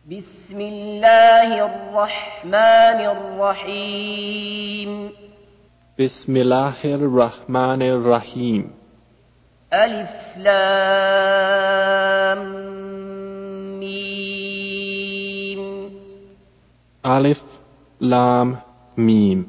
بسم الله الرحمن الرحيم بسم الله الرحمن الرحيم ألف لام ميم ألف لام ميم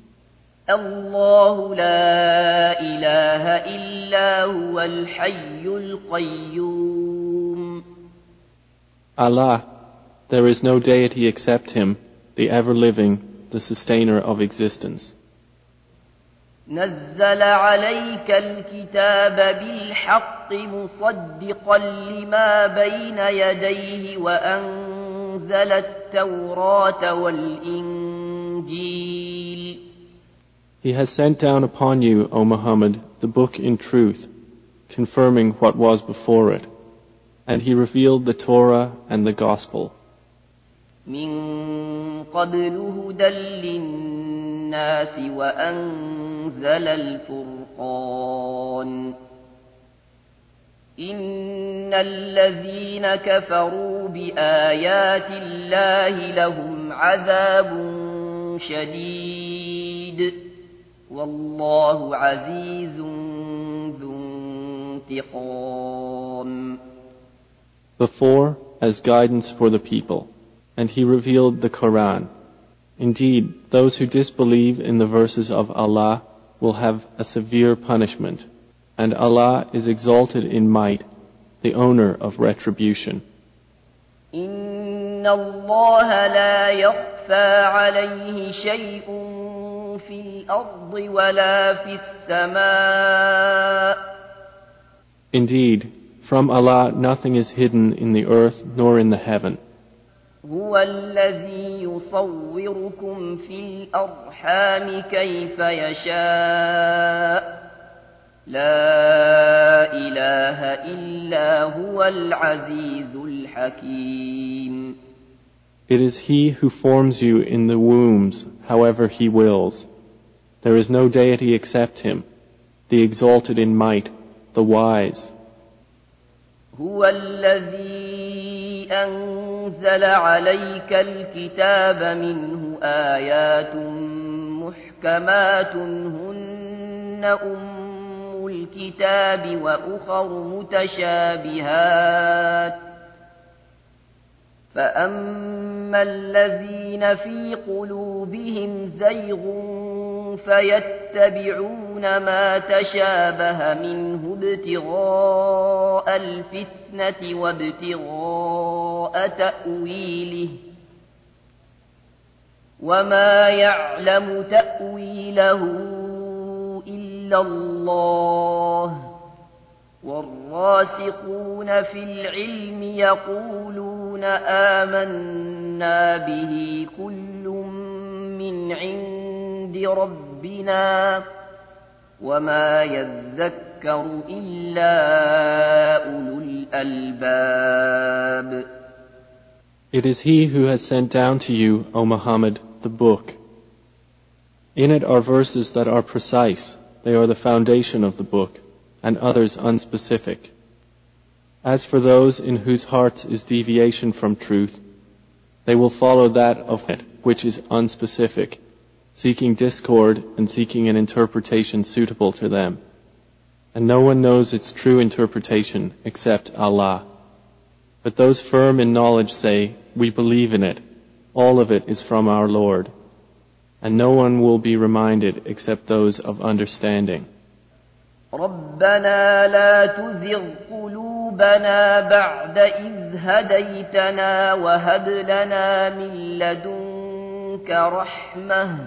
الله لا إله إلا هو الحي القيوم Allah, there is no deity except Him, the ever-living, the sustainer of existence. نزل عليك الكتاب بالحق مصدقا لما بين يديه وأنزل التوراة والإنجيل He has sent down upon you, O Muhammad, the book in truth, confirming what was before it, and He revealed the Torah and the Gospel. من قبل هدى للناس وأنزل الفرقان إن الذين كفروا بآيات الله لهم عذاب شديد والله عزيز ذو انتقام. Before, as guidance for the people, and He revealed the Quran. Indeed, those who disbelieve in the verses of Allah will have a severe punishment, and Allah is exalted in might, the owner of retribution. إن الله لا يخفى عليه شيء في الأرض ولا في السماء. Indeed, from Allah nothing is hidden in the earth nor in the heaven. هو الذي يصوركم في الأرحام كيف يشاء لا إله إلا هو العزيز الحكيم. It is He who forms you in the wombs however He wills. There is no deity except Him, the exalted in might, the wise. هو الذي أنزل عليك الكتاب منه آيات محكمات هن أم الكتاب وأخر متشابهات فأما الذين في قلوبهم زيغ فيتبعون ما تشابه منه ابتغاء الفتنة وابتغاء تأويله وما يعلم تأويله إلا الله والراسخون في العلم يقولون آمنا به كل من عند ربنا وما يذكر إلا أولو الألباب. It is He who has sent down to you, O Muhammad, the book. In it are verses that are precise, they are the foundation of the book, and others unspecific. As for those in whose hearts is deviation from truth, they will follow that of it which is unspecific, seeking discord and seeking an interpretation suitable to them. And no one knows its true interpretation except Allah. But those firm in knowledge say, we believe in it, all of it is from our Lord. And no one will be reminded except those of understanding. ربنا لا تزغ قلوبنا بعد إذ هديتنا وهب لنا من لدنك رحمة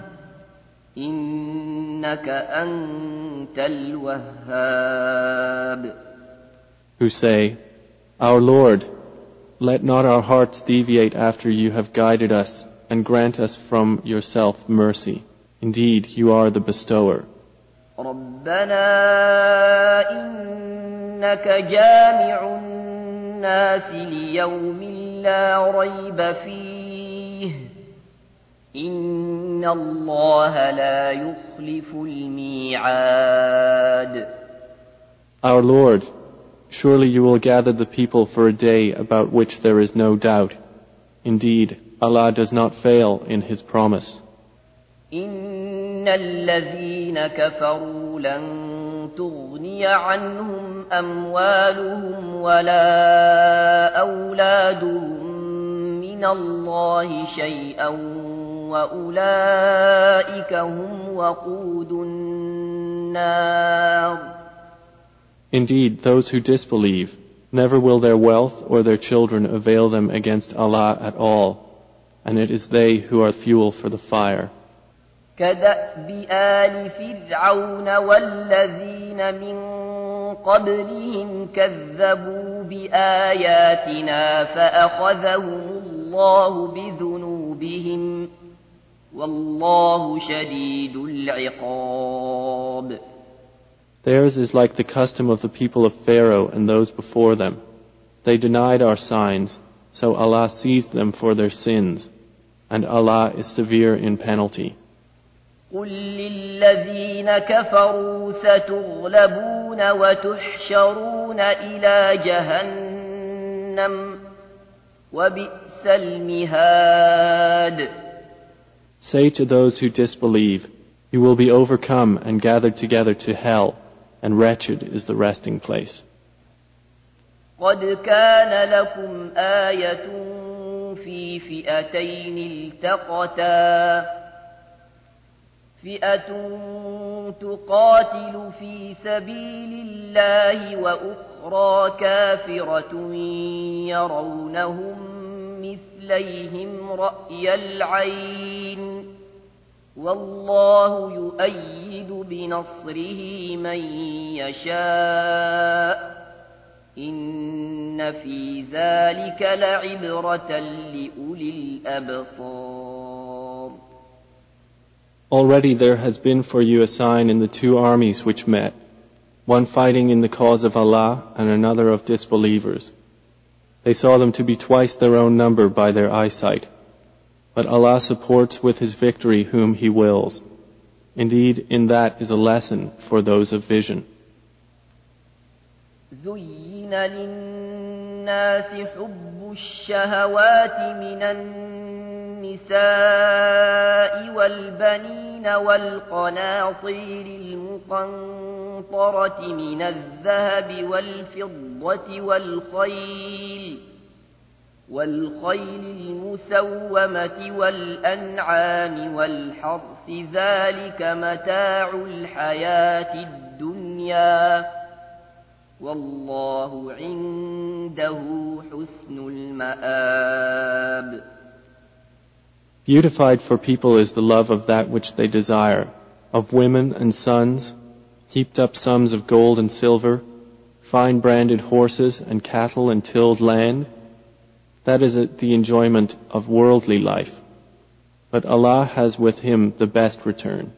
إنك أنت الوهاب. Who say, Our Lord, let not our hearts deviate after you have guided us and grant us from yourself mercy. Indeed, you are the bestower. ربنا إنك جامع الناس ليوم لا ريب فيه إن الله لا يخلف الميعاد. Our Lord, surely you will gather the people for a day about which there is no doubt. Indeed, Allah does not fail in His promise. إن الذين كفروا لن تغني عنهم أموالهم ولا أولادهم من الله شيئا وأولئك هم وقود النار. Indeed, those who disbelieve, never will their wealth or their children avail them against Allah at all, and it is they who are fuel for the fire. كدأب آل فرعون والذين من قبلهم كذبوا بآياتنا فأخذهم الله بذنوبهم والله شديد العقاب. Theirs is like the custom of the people of Pharaoh and those before them. They denied our signs, so Allah seized them for their sins, and Allah is severe in penalty. قل للذين كفروا ستغلبون وتحشرون إلى جهنم وبئس المهاد. Say to those who disbelieve, you will be overcome and gathered together to hell, and wretched is the resting place. قد كان لكم آية في فئتين التقتا فئة تقاتل في سبيل الله وأخرى كافرة يرونهم مثليهم رأي العين والله يؤيد بنصره من يشاء إن في ذلك لعبرة لأولي الأبصار. Already there has been for you a sign in the two armies which met, one fighting in the cause of Allah and another of disbelievers. They saw them to be twice their own number by their eyesight. But Allah supports with His victory whom He wills. Indeed, in that is a lesson for those of vision. زين للناس حب الشهوات من النساء والبنين والقناطير المقنطرة من الذهب والفضة والخيل المسومة والأنعام والحرث ذلك متاع الحياة الدنيا والله عنده حسن المآب. Beautified for people is the love of that which they desire, of women and sons, heaped up sums of gold and silver, fine branded horses and cattle and tilled land. That is the enjoyment of worldly life. But Allah has with Him the best return.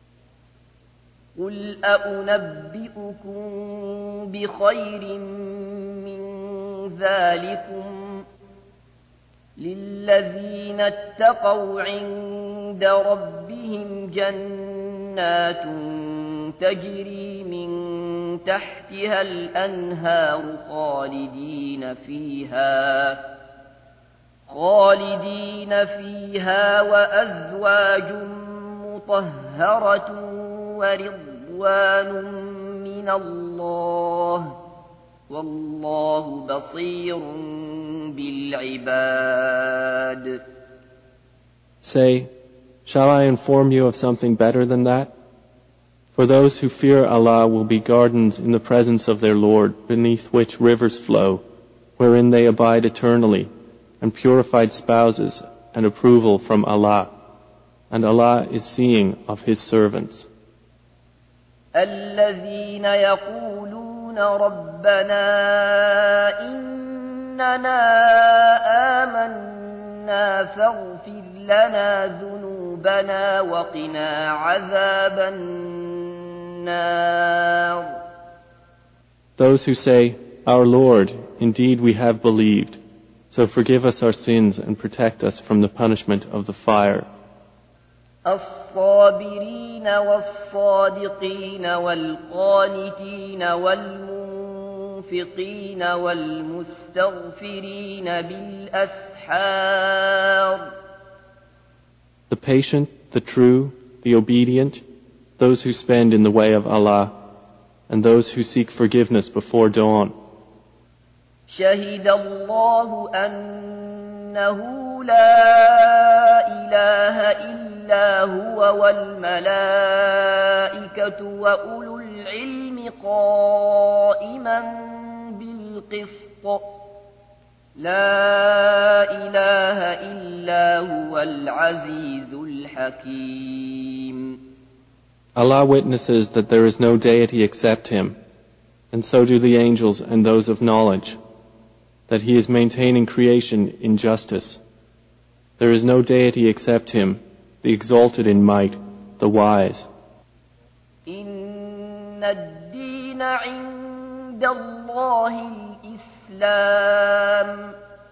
قل أنبئكم بخير من ذلكم للذين اتقوا عند ربهم جنات تجري من تحتها الأنهار خالدين فيها وأزواج مطهرة ورضوان من الله والله بصير بالعباد. Say, shall I inform you of something better than that? For those who fear Allah will be gardens in the presence of their Lord, beneath which rivers flow, wherein they abide eternally, and purified spouses and approval from Allah. And Allah is seeing of His servants. الذين يقولون ربنا إننا آمنا فاغفر لنا ذنوبنا وقنا عذاب النار. Those who say, Our Lord, indeed we have believed, so forgive us our sins and protect us from the punishment of the fire. الصابرين والصادقين والقانتين والمنفقين المنفقين والمستغفرين بالأسحار. The patient, the true, the obedient, those who spend in the way of Allah, and those who seek forgiveness before dawn. شهد الله أنه لا إله إلا هو والملائكة وأولو العلم قائما بالقسط لا إله إلا هو العزيز الحكيم. Allah witnesses that there is no deity except Him, and so do the angels and those of knowledge, that He is maintaining creation in justice. There is no deity except Him, the exalted in might, the wise. إن الدين عند الله الإسلام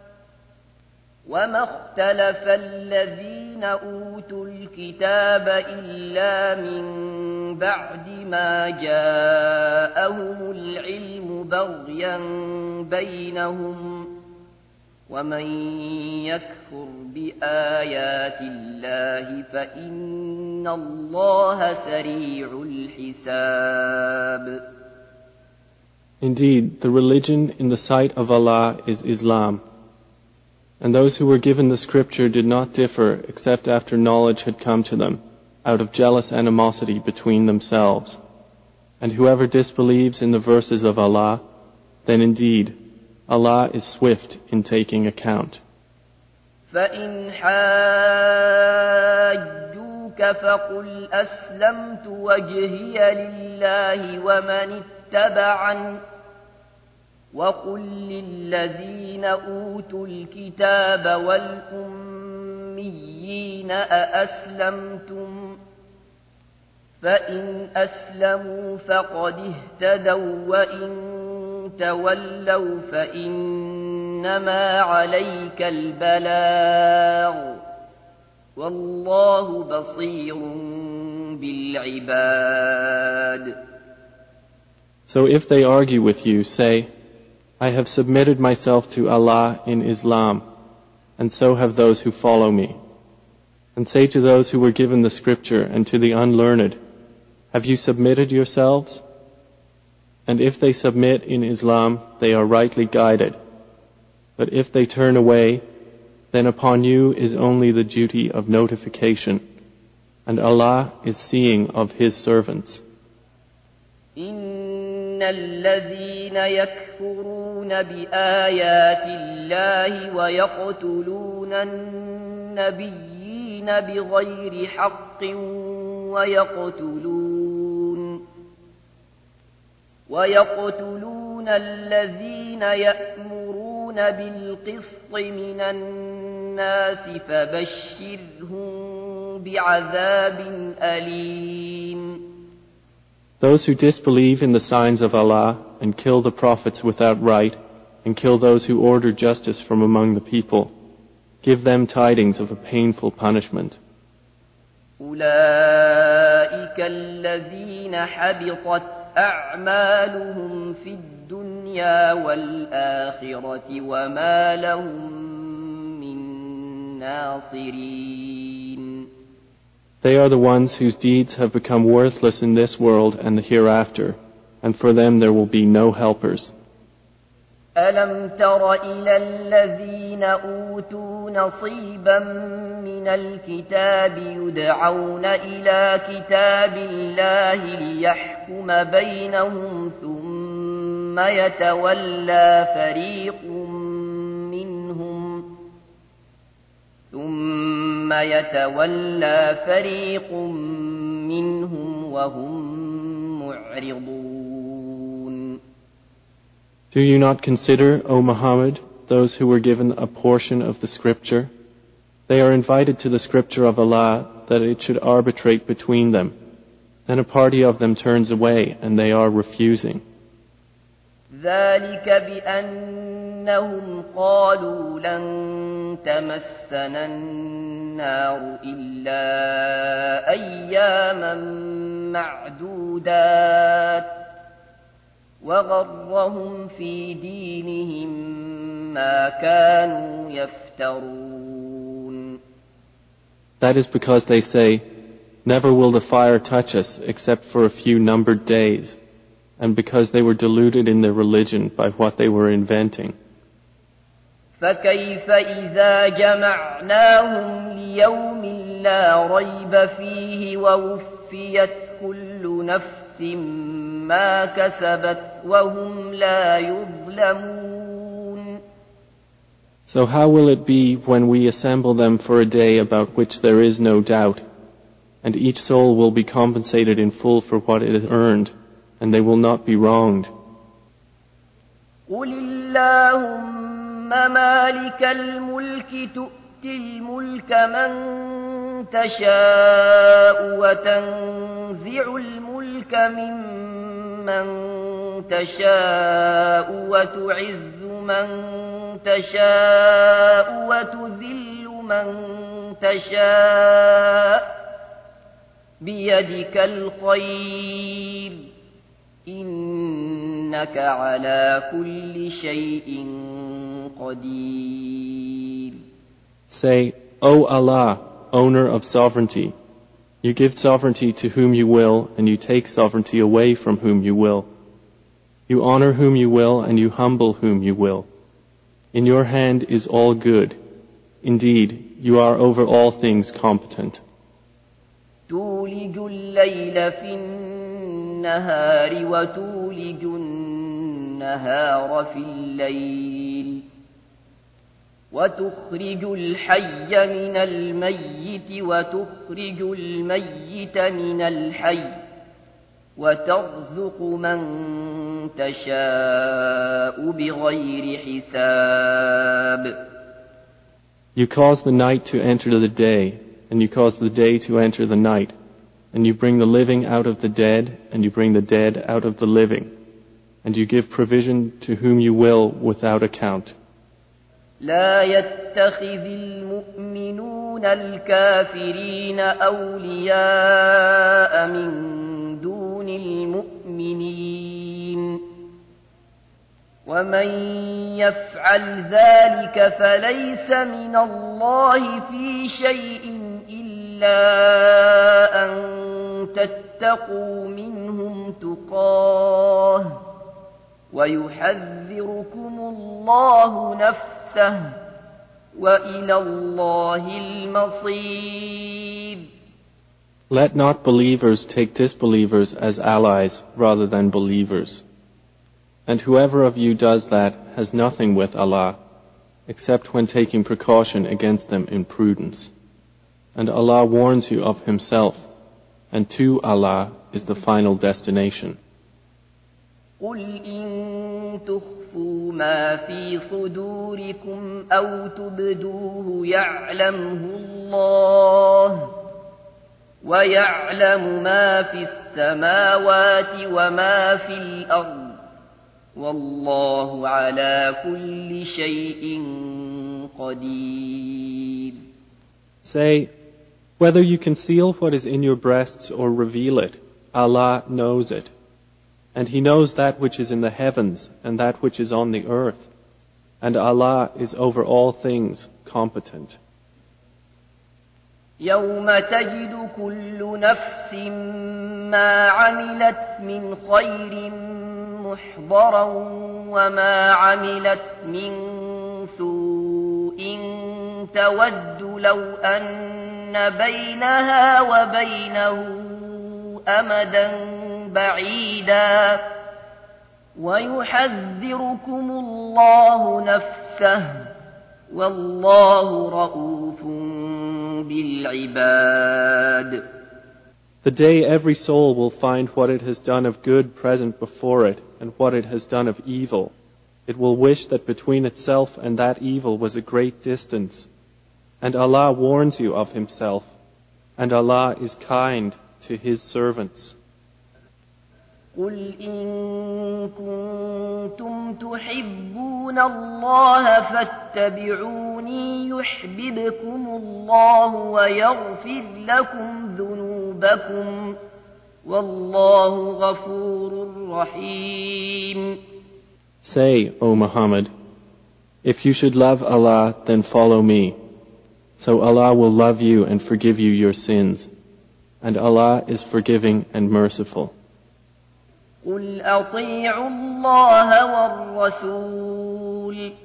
وما اختلف الذين أوتوا الكتاب إلا من بعد ما جاءهم العلم بغيا بينهم ومن يكفر بآيات الله فإن الله سريع الحساب. Indeed, the religion in the sight of Allah is Islam, and those who were given the scripture did not differ except after knowledge had come to them, out of jealous animosity between themselves. And whoever disbelieves in the verses of Allah, then indeed Allah is swift in taking account. فإن حاجوك فقل أسلمت وجهي لله ومن اتبعني وقل للذين أوتوا الكتاب والأميين أأسلمتم فإن أسلموا فقد اهتدوا وإن تولوا فإنما عليك البلاغ والله بصير بالعباد. So if they argue with you, say, I have submitted myself to Allah in Islam, and so have those who follow me. And say to those who were given the scripture and to the unlearned, have you submitted yourselves? And if they submit in Islam, they are rightly guided. But if they turn away, then upon you is only the duty of notification, and Allah is seeing of His servants. إن الذين يكفرون بآيات الله ويقتلون النبيين بغير حق ويقتلون الذين يأمرون بالقسط من الناس فبشرهم بعذاب أليم. Those who disbelieve in the signs of Allah and kill the prophets without right and kill those who order justice from among the people, give them tidings of a painful punishment. أولئك الذين حبطت أعمالهم في الدنيا والآخرة وما لهم من ناصرين. They are the ones whose deeds have become worthless in this world and the hereafter, and for them there will be no helpers. ألم تر إلى الذين أوتوا نصيبا من الكتاب يدعون إلى كتاب الله ليحكم بينهم ثم يتولى فريق منهم وهم معرضون. Do you not consider, O Muhammad, those who were given a portion of the scripture? They are invited to the scripture of Allah that it should arbitrate between them. Then a party of them turns away and they are refusing. ذلك بأنهم قالوا لن تمسنا النار إلا أياما معدودات وغرهم في دينهم ما كانوا يفترون. That is because they say, "Never will the fire touch us except for a few numbered days," and because they were deluded in their religion by what they were inventing. فكيف إذا جمعناهم ليوم لا ريب فيه ووفيت كل نفس ما كسبت وهم لا يظلمون. So how will it be when we assemble them for a day about which there is no doubt, and each soul will be compensated in full for what it has earned, and they will not be wronged? قل اللهم مالك الملك تؤتي الملك من تشاء وتنزع الملك ممن تشاء وتعز من تشاء وتذل من تشاء بيدك الخير إنك على كل شيء قدير. Say, O Allah, owner of sovereignty, you give sovereignty to whom you will, and you take sovereignty away from whom you will. You honor whom you will, and you humble whom you will. In your hand is all good. Indeed, you are over all things competent. تولج الليل في النهار وتولج النهار في الليل وتخرج الحي من الميت وتخرج الميت من الحي وترزق من تشاء بغير حساب. You cause the night to enter the day, and you cause the day to enter the night, and you bring the living out of the dead, and you bring the dead out of the living, and you give provision to whom you will without account. لا يتخذ المؤمنون الكافرين أولياء من دون المؤمنين ومن يفعل ذلك فليس من الله في شيء إلا أن تتقوا منهم تقاه ويحذركم الله نفسه وإلى الله المصير. Let not believers take disbelievers as allies rather than believers. And whoever of you does that has nothing with Allah, except when taking precaution against them in prudence. And Allah warns you of Himself, and to Allah is the final destination. قل إن تخفوا ما في صدوركم أو تبدوه يعلمه الله ويعلم ما في السماوات وما في الأرض والله على كل شيء قدير. Say, whether you conceal what is in your breasts or reveal it, Allah knows it. And He knows that which is in the heavens and that which is on the earth. And Allah is over all things competent. يوم تجد كل نفس ما عملت من خير محضرا وما عملت من سوء تود لو أن بينها وبينه أمدا بعيدا ويحذركم الله نفسه والله رؤوف بالعباد. The day every soul will find what it has done of good present before it and what it has done of evil. It will wish that between itself and that evil was a great distance. And Allah warns you of Himself, and Allah is kind to His servants. قل إن كنتم تحبون الله فاتبعوني يحببكم الله ويغفر لكم ذنوبكم والله غفور رحيم. Say, O Muhammad, if you should love Allah, then follow me. So Allah will love you and forgive you your sins. And Allah is forgiving and merciful. قل أطيعوا الله والرسول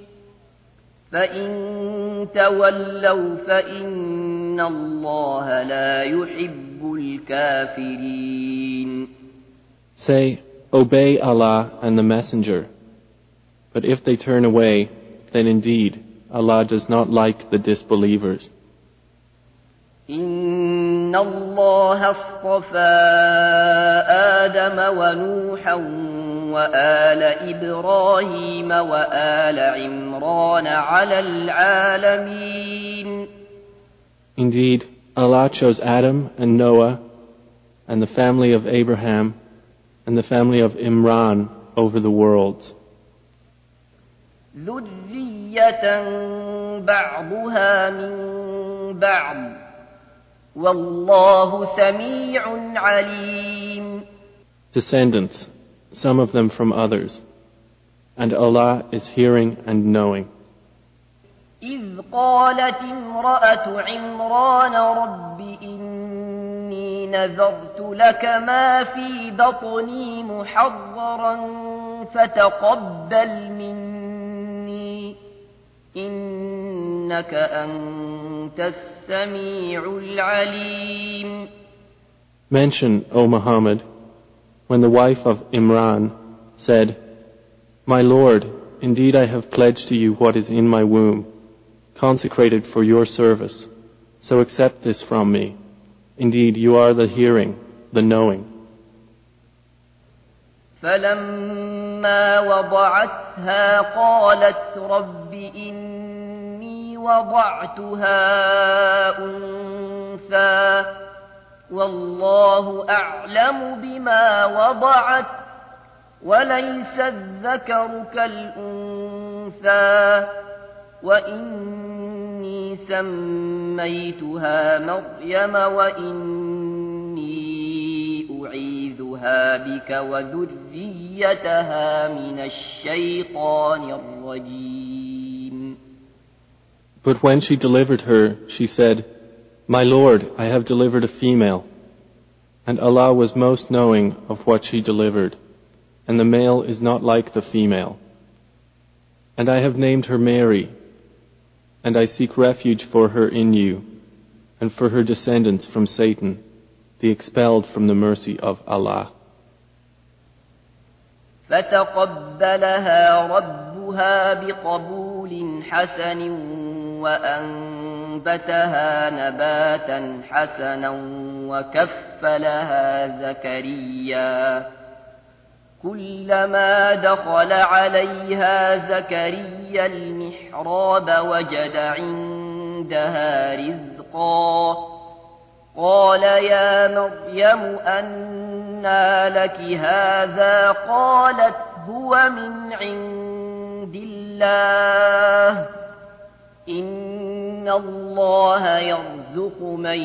فإن تولوا فإن الله لا يحب الكافرين. Say, obey Allah and the Messenger. But if they turn away, then indeed Allah does not like the disbelievers. إن الله اصطفى آدم ونوحا وآل إبراهيم وآل عمران على العالمين. Indeed, Allah chose Adam and Noah and the family of Abraham and the family of Imran over the worlds. ذرية بعضها من بعض والله سميع عليم. Descendants, some of them from others, and Allah is hearing and knowing. إذ قالت امرأة عمران رب إني نذرت لك ما في بطني محررا فتقبل مني إنك أنت السميع العليم. Mention, O Muhammad, when the wife of Imran said, My Lord, indeed I have pledged to you what is in my womb, consecrated for your service, so accept this from me. Indeed, you are the hearing, the knowing. فلما وضعتها قالت رب إني وضعتها أنثى والله أعلم بما وضعت وليس الذكر كالأنثى وإني سميتها مريم وإني أعيذها بك وذريتها من الشيطان الرجيم. But when she delivered her, she said, My Lord, I have delivered a female. And Allah was most knowing of what she delivered, and the male is not like the female. And I have named her Mary, and I seek refuge for her in you, and for her descendants from Satan, the expelled from the mercy of Allah. فتقبلها ربها بقبول حسن وأنبتها نباتا حسنا وكفلها زكريا كلما دخل عليها زكريا المحراب وجد عندها رزقا قال يا مريم أنى لك هذا قالت هو من عند الله إن الله يرزق من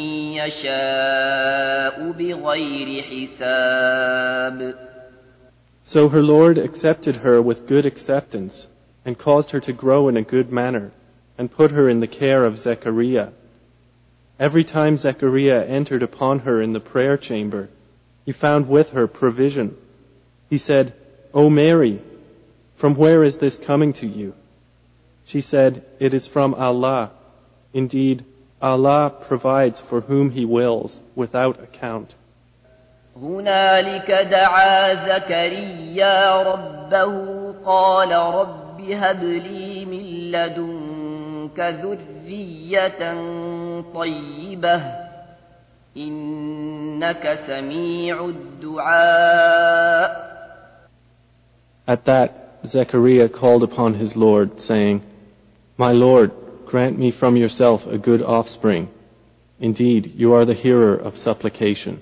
يشاء بغير حساب. So her Lord accepted her with good acceptance and caused her to grow in a good manner and put her in the care of Zechariah. Every time Zechariah entered upon her in the prayer chamber, he found with her provision. He said, O Mary, from where is this coming to you? She said, It is from Allah. Indeed, Allah provides for whom He wills without account. هنالك دعا زكريا ربه قال رب هب لي من لدنك ذرية طيبة إنك سميع الدعاء. At that, Zechariah called upon his Lord, saying, My Lord, grant me from yourself a good offspring. Indeed, you are the hearer of supplication.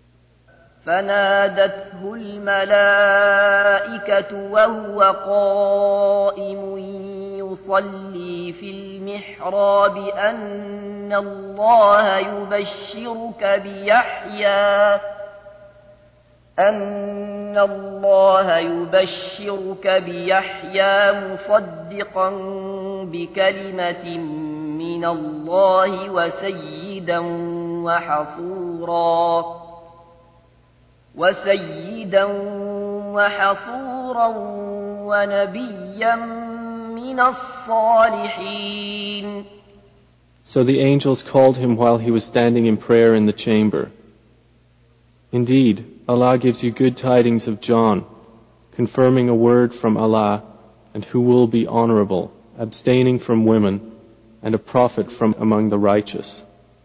فنادته الملائكة وهو قائم يصلي في المحراب أن الله أن الله يبشرك بيحيى مصدقا بكلمة من الله وسيدا وحصورا ونبيا من الصالحين. So the angels called him while he was standing in prayer in the chamber. Indeed, Allah gives you good tidings of John, confirming a word from Allah, and who will be honorable, abstaining from women, and a prophet from among the righteous.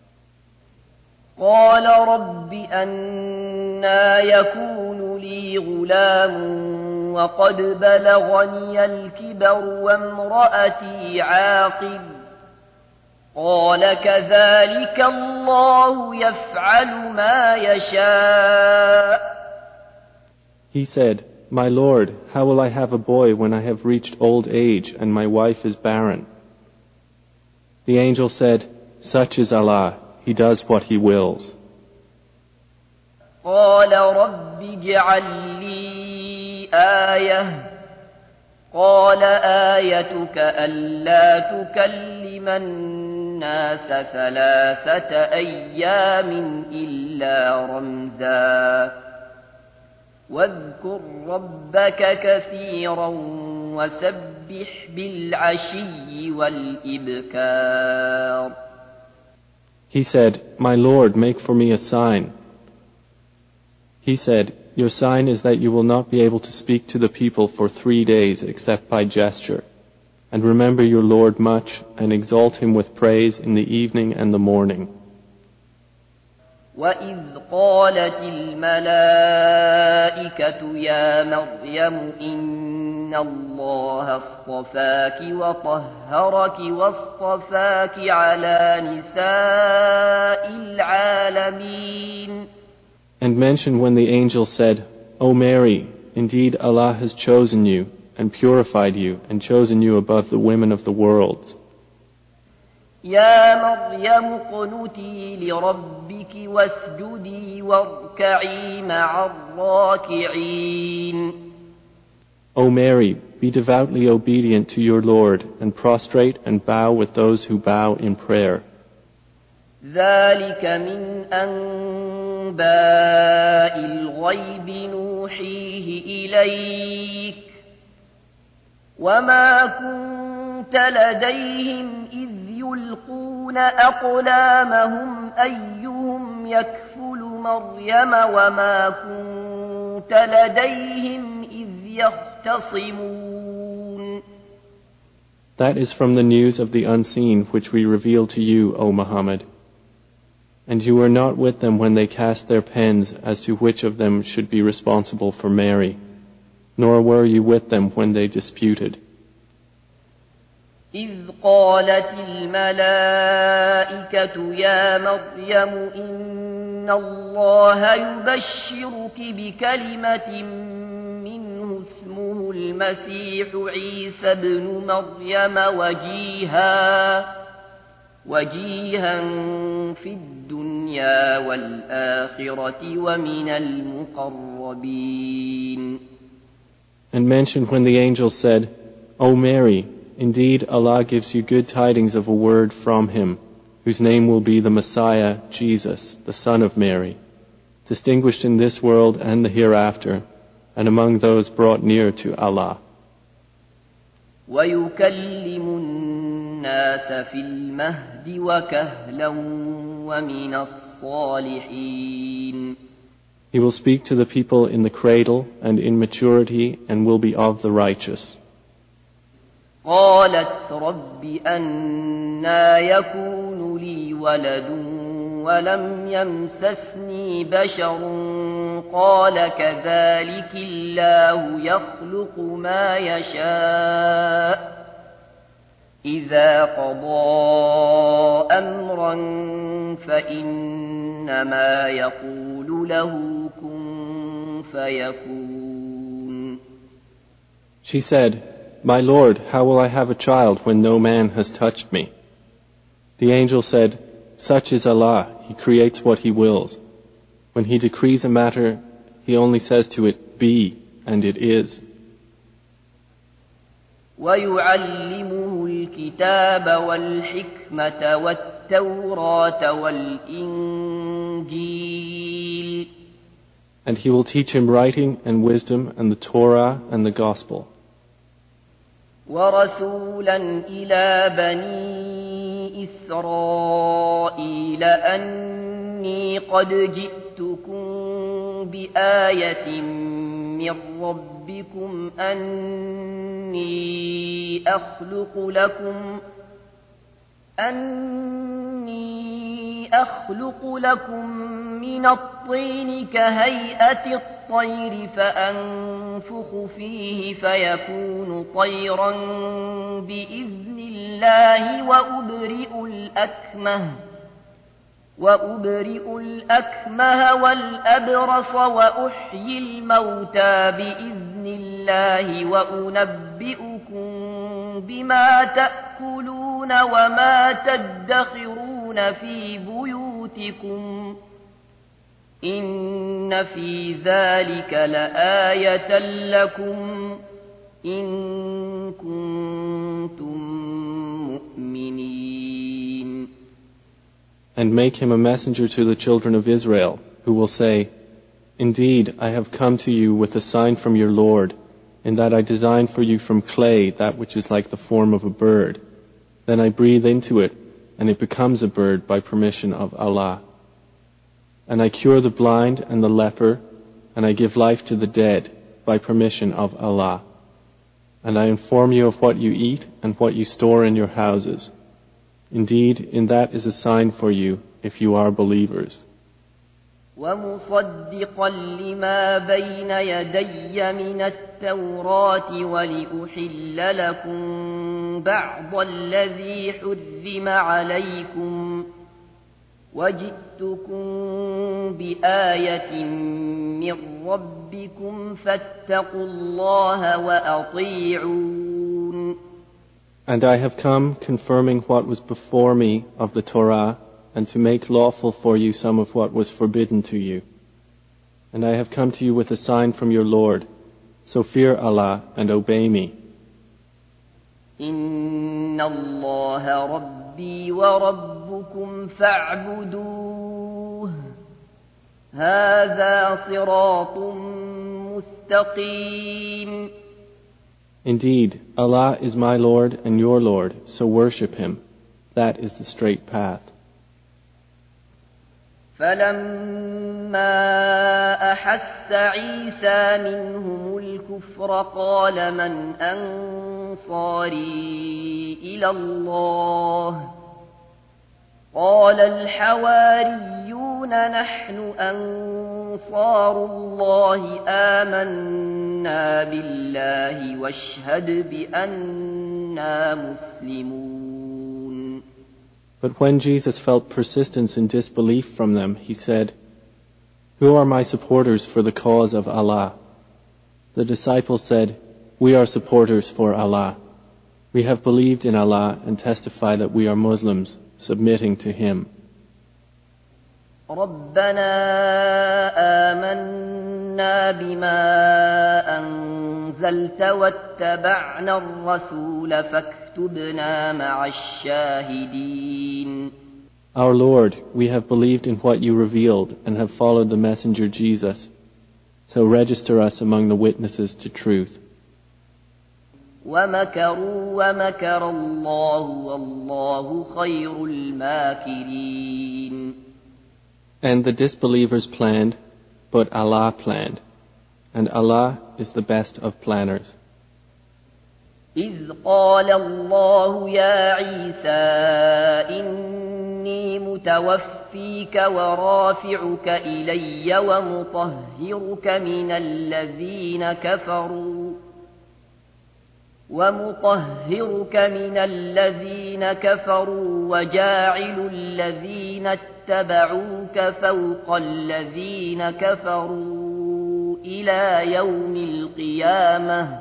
قال رب أنى يكون لي غلام وقد بلغني الكبر وامرأتي عاقر قال كذلك الله يفعل ما يشاء. He said, My Lord, how will I have a boy when I have reached old age and my wife is barren? The angel said, Such is Allah, He does what He wills. قال رب اجعل لي آية قال آيتك ألا تكلم الناس 3 أيام إلا رمزا واذكر ربك كثيرا وسبح بالعشي والإبكار. He said, My Lord, make for me a sign. He said, Your sign is that you will not be able to speak to the people for 3 days except by gesture. And remember your Lord much and exalt Him with praise in the evening and the morning. وَإِذْ قَالَتِ الْمَلَائِكَةُ يَا مَرْيَمُ إِنَّ اللَّهَ اصْطَفَاكِ وَطَهَّرَكِ وَاصْطَفَاكِ عَلَى نِسَاءِ الْعَالَمِينَ. And mention when the angel said, O Mary, indeed Allah has chosen you and purified you and chosen you above the women of the worlds. يا مريم اقنتي لربك واسجدي واركعي مع الراكعين. O Mary, be devoutly obedient to your Lord and prostrate and bow with those who bow in prayer. ذلك من أنباء الغيب نوحيه إليك وما كنت لديهم إذ يلقون أقلامهم أيهم يكفل مريم وما كنت لديهم إذ يختصمون. That is from the news of the unseen which we reveal to you, O Muhammad. And you were not with them when they cast their pens as to which of them should be responsible for Mary, nor were you with them when they disputed. إذ قالت الملائكة يا مريم إن الله يبشرك بكلمة منه اسمه المسيح عيسى ابن مريم وجيها في الدنيا والآخرة ومن المقربين. And mention when the angel said, O Mary, indeed Allah gives you good tidings of a word from Him, whose name will be the Messiah, Jesus, the Son of Mary, distinguished in this world and the hereafter, and among those brought near to Allah. وَيُكَلِّمُ النَّاسَ فِي الْمَهْدِ وَكَهْلًا وَمِنَ الصَّالِحِينَ. He will speak to the people in the cradle and in maturity and will be of the righteous. قالت رب أنى يكون لي ولد ولم يمسسني بشر قال كذلك الله يخلق ما يشاء إذا قضى أمرا فإنما يقول له كن فيكون. She said, My Lord, how will I have a child when no man has touched me? The angel said, Such is Allah, He creates what He wills. When He decrees a matter, he only says to it, be, and it is. ويعلمه الكتاب والحكمة والتوراة والإنجيل. And he will teach him writing and wisdom and the Torah and the Gospel. ورسولا إلى بني إسرائيل أني قد جئتكم بآية من ربكم أني أخلق لكم من الطين كهيئة الطير فأنفخ فيه فيكون طيرا بإذن الله وأبرئ الأكمه والأبرص وأحيي الموتى بإذن الله وأنبئكم بما تأكلون وما تدخرون في بيوتكم إن في ذلك لآية لكم إن كنتم مؤمنين. And make him a messenger to the children of Israel, who will say, Indeed, I have come to you with a sign from your Lord, in that I design for you from clay that which is like the form of a bird. Then I breathe into it, and it becomes a bird by permission of Allah. And I cure the blind and the leper, and I give life to the dead by permission of Allah. And I inform you of what you eat and what you store in your houses. Indeed, in that is a sign for you, if you are believers. ومصدقا لما بين يدي من التوراة ولأحل لكم بعض الذي حرم عليكم وجئتكم بآية من ربكم فاتقوا الله وأطيعون. And I have come confirming what was before me of the Torah, and to make lawful for you some of what was forbidden to you. And I have come to you with a sign from your Lord, so fear Allah and obey me. إن الله ربي وربكم فاعبدوه هذا صراط مستقيم. Indeed, Allah is my Lord and your Lord, so worship Him. That is the straight path. فلما أحس عيسى منهم الكفر قال من أنصاري إلى الله قال الحواريون نحن أنصار الله آمنا بالله واشهد بأننا مسلمون. But when Jesus felt persistence in disbelief from them, he said, Who are my supporters for the cause of Allah? The disciples said, We are supporters for Allah. We have believed in Allah and testify that we are Muslims, submitting to Him. ربنا آمنا بما أنزلت واتبعنا الرسول فاكتبنا مع الشاهدين. Our Lord, we have believed in what you revealed and have followed the messenger Jesus. So register us among the witnesses to truth. ومكروا ومكر الله والله خير الماكرين. And the disbelievers planned, but Allah planned, and Allah is the best of planners. إذ قال الله يا عيسى إني متوفيك ورافعك إلي ومطهرك من الذين كفروا وجاعل الذين اتبعوك فوق الذين كفروا إلى يوم القيامة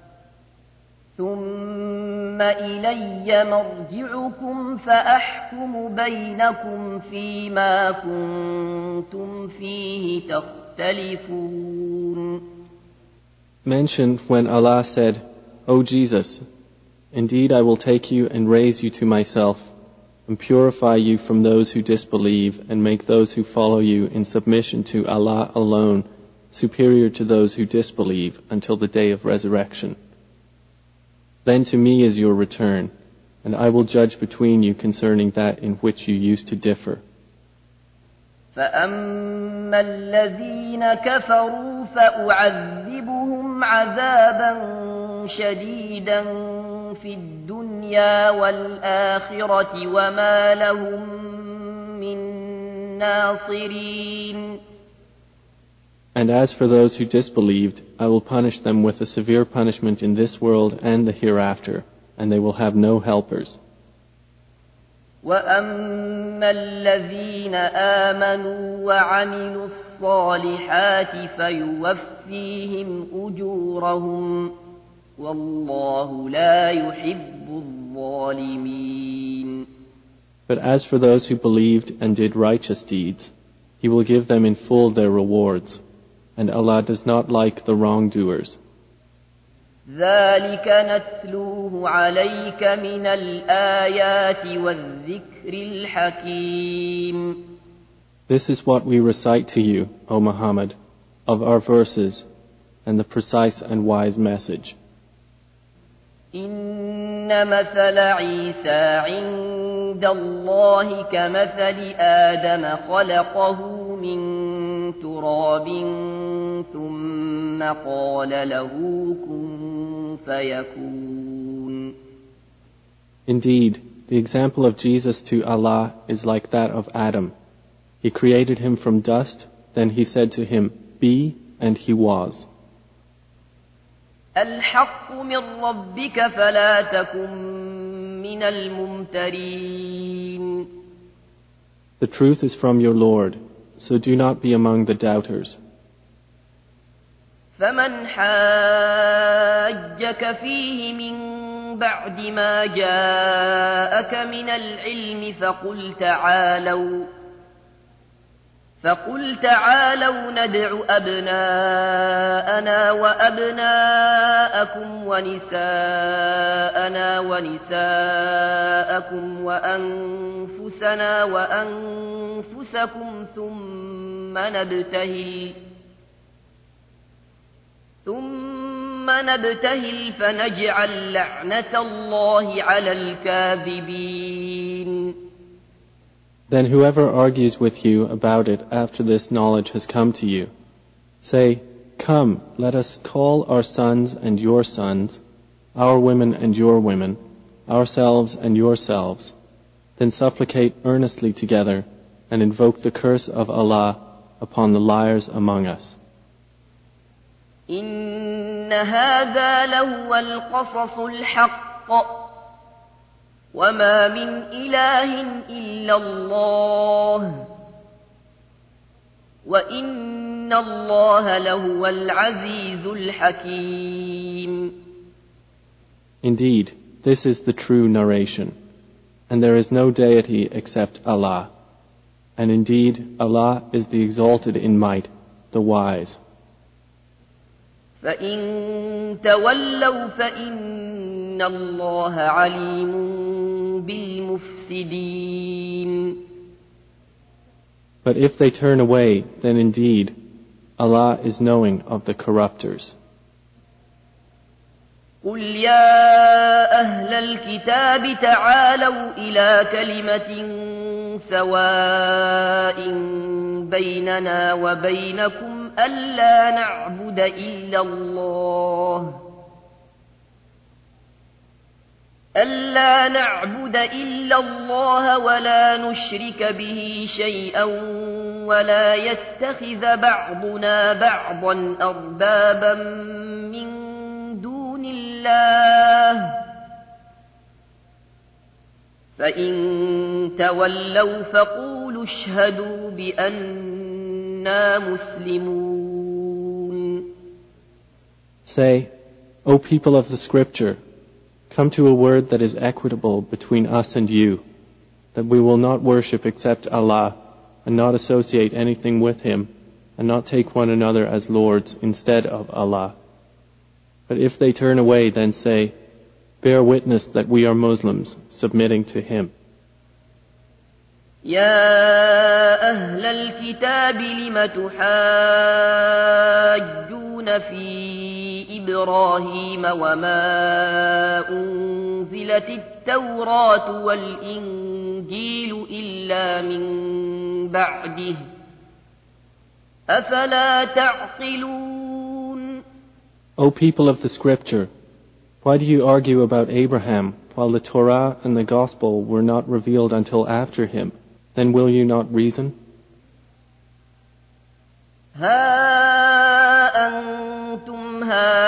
ثم إلي مرجعكم فأحكم بينكم فيما كنتم فيه تختلفون. تختلفون. Mention when Allah said, O Jesus, indeed I will take you and raise you to myself, and purify you from those who disbelieve, and make those who follow you in submission to Allah alone superior to those who disbelieve until the day of resurrection. Then to me is your return, and I will judge between you concerning that in which you used to differ. فأما الذين كفروا فأعذبهم عذابا شديدا في الدنيا والآخرة وما لهم من ناصرين. And as for those who disbelieved, I will punish them with a severe punishment in this world and the hereafter, and they will have no helpers. وَأَمَّا الَّذِينَ آمَنُوا وَعَمِلُوا الصَّالِحَاتِ فَيُوَفِّيهِمْ أُجُورَهُمْ وَاللَّهُ لَا يُحِبُّ الظَّالِمِينَ. But as for those who believed and did righteous deeds, He will give them in full their rewards, and Allah does not like the wrongdoers. ذَلِكَ نَتْلُوهُ عَلَيْكَ مِنَ الْآيَاتِ وَالذِّكْرِ الْحَكِيمِ. This is what we recite to you, O Muhammad, of our verses and the precise and wise message. إِنَّ مَثَلَ عِيسَى عِندَ اللَّهِ كَمَثَلِ آدَمَ خَلَقَهُ مِن تُرَابٍ ثُمَّ قَالَ لَهُ كُن فَيَكُونُ. Indeed, the example of Jesus to Allah is like that of Adam. He created him from dust, then He said to him, Be, and he was. الحق من ربك فلا تكن من الممترين. The truth is from your Lord, so do not be among the doubters. فمن حاجك فيه من بعد ما جاءك من العلم فقل تعالوا ندع أبناءنا وأبناءكم ونساءنا ونساءكم وأنفسنا وأنفسكم ثم نبتهل فنجعل لعنة الله على الكاذبين. Then whoever argues with you about it after this knowledge has come to you, say, Come, let us call our sons and your sons, our women and your women, ourselves and yourselves, then supplicate earnestly together and invoke the curse of Allah upon the liars among us. إن هذا لهو القصص الحق وما من إله إلا الله وإن الله لهو العزيز الحكيم. Indeed, this is the true narration, and there is no deity except Allah. And indeed, Allah is the exalted in might, the wise. فإن تولوا فإن الله عليم بالمفسدين. But if they turn away, then indeed, Allah is knowing of the corruptors. قل يا أهل الكتاب تعالوا إلى كلمة سواء بيننا وبينكم ألا نعبد إلا الله ولا نشرك به شيئا ولا يتخذ بعضنا بعضا أربابا من دون الله فإن تولوا فقولوا اشهدوا بأننا مسلمون. Say, O people of the Scripture, come to a word that is equitable between us and you, that we will not worship except Allah and not associate anything with Him, and not take one another as lords instead of Allah. But if they turn away, then say, bear witness that we are Muslims, submitting to Him. يا أهل الكتاب لم تحاجون في إبراهيم وما أنزلت التوراة والإنجيل إلا من بعده أفلا تعقلون. O people of the Scripture, why do you argue about Abraham while the Torah and the Gospel were not revealed until after him? Then will you not reason? ها أنتم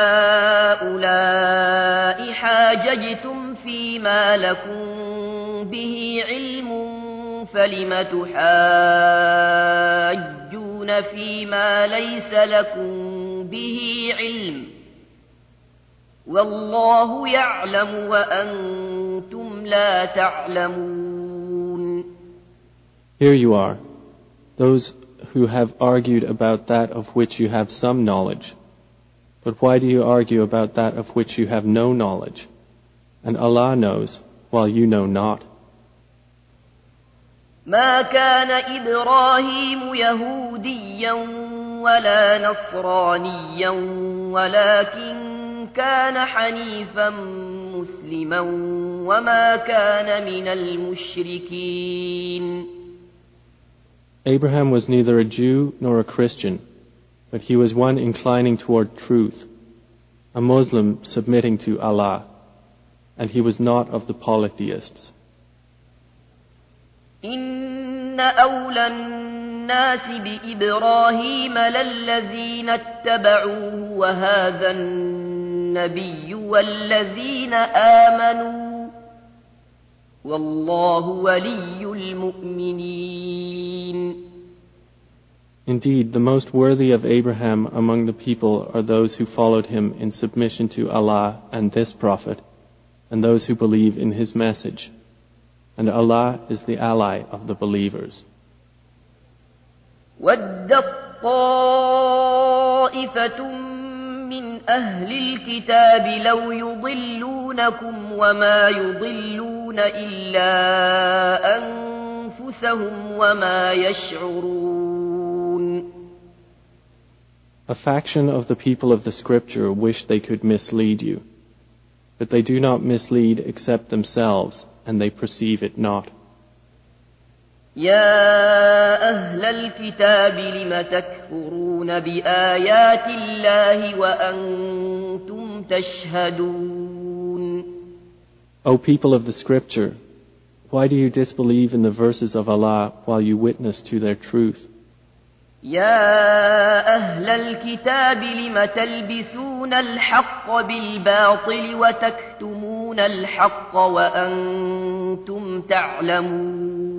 هؤلاء حاججتم فيما لكم به علم فلم تحاجون فيما ليس لكم به علم والله يعلم وأنتم لا تعلمون. Here you are, those who have argued about that of which you have some knowledge. But why do you argue about that of which you have no knowledge? And Allah knows, while you know not. ما كان إبراهيم يهوديا ولا نصرانيا ولكن كان حنيفا مسلما وما كان من المشركين. Abraham was neither a Jew nor a Christian, but he was one inclining toward truth, a Muslim submitting to Allah, and he was not of the polytheists. إن أولى الناس بإبراهيم للذين اتبعوه وهذا النبي والذين آمنوا والله ولي المؤمنين. Indeed, the most worthy of Abraham among the people are those who followed him in submission to Allah and this Prophet, and those who believe in his message. And Allah is the ally of the believers. وَدَّت طَّائِفَةٌ مِّنْ أَهْلِ الْكِتَابِ لَوْ يُضِلُّونَكُمْ وَمَا يُضِلُّونَ إِلَّا أَنفُسَهُمْ وَمَا يَشْعُرُونَ. A faction of the people of the Scripture wish they could mislead you, but they do not mislead except themselves, and they perceive it not. يا أهل الكتاب لم تكفرون بآيات الله وأنتم تشهدون. O people of the Scripture, why do you disbelieve in the verses of Allah while you witness to their truth? يا أهل الكتاب لم تلبسون الحق بالباطل وتكتمون الحق وأنتم تعلمون.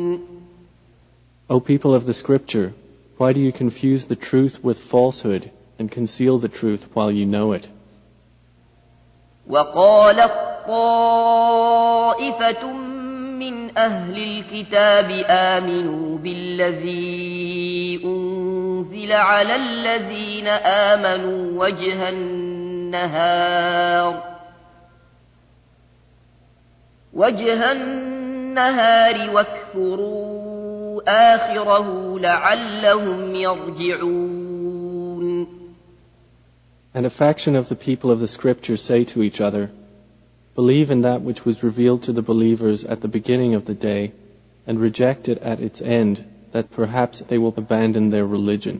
O people of the Scripture, why do you confuse the truth with falsehood and conceal the truth while you know it? وقالت طائفة من أهل الكتاب آمنوا بالذي أنزل على الذين آمنوا وجه النهار واكفروا آخره لعلهم يرجعون. And a faction of the people of the Scripture say to each other, believe in that which was revealed to the believers at the beginning of the day, and reject it at its end, that perhaps they will abandon their religion.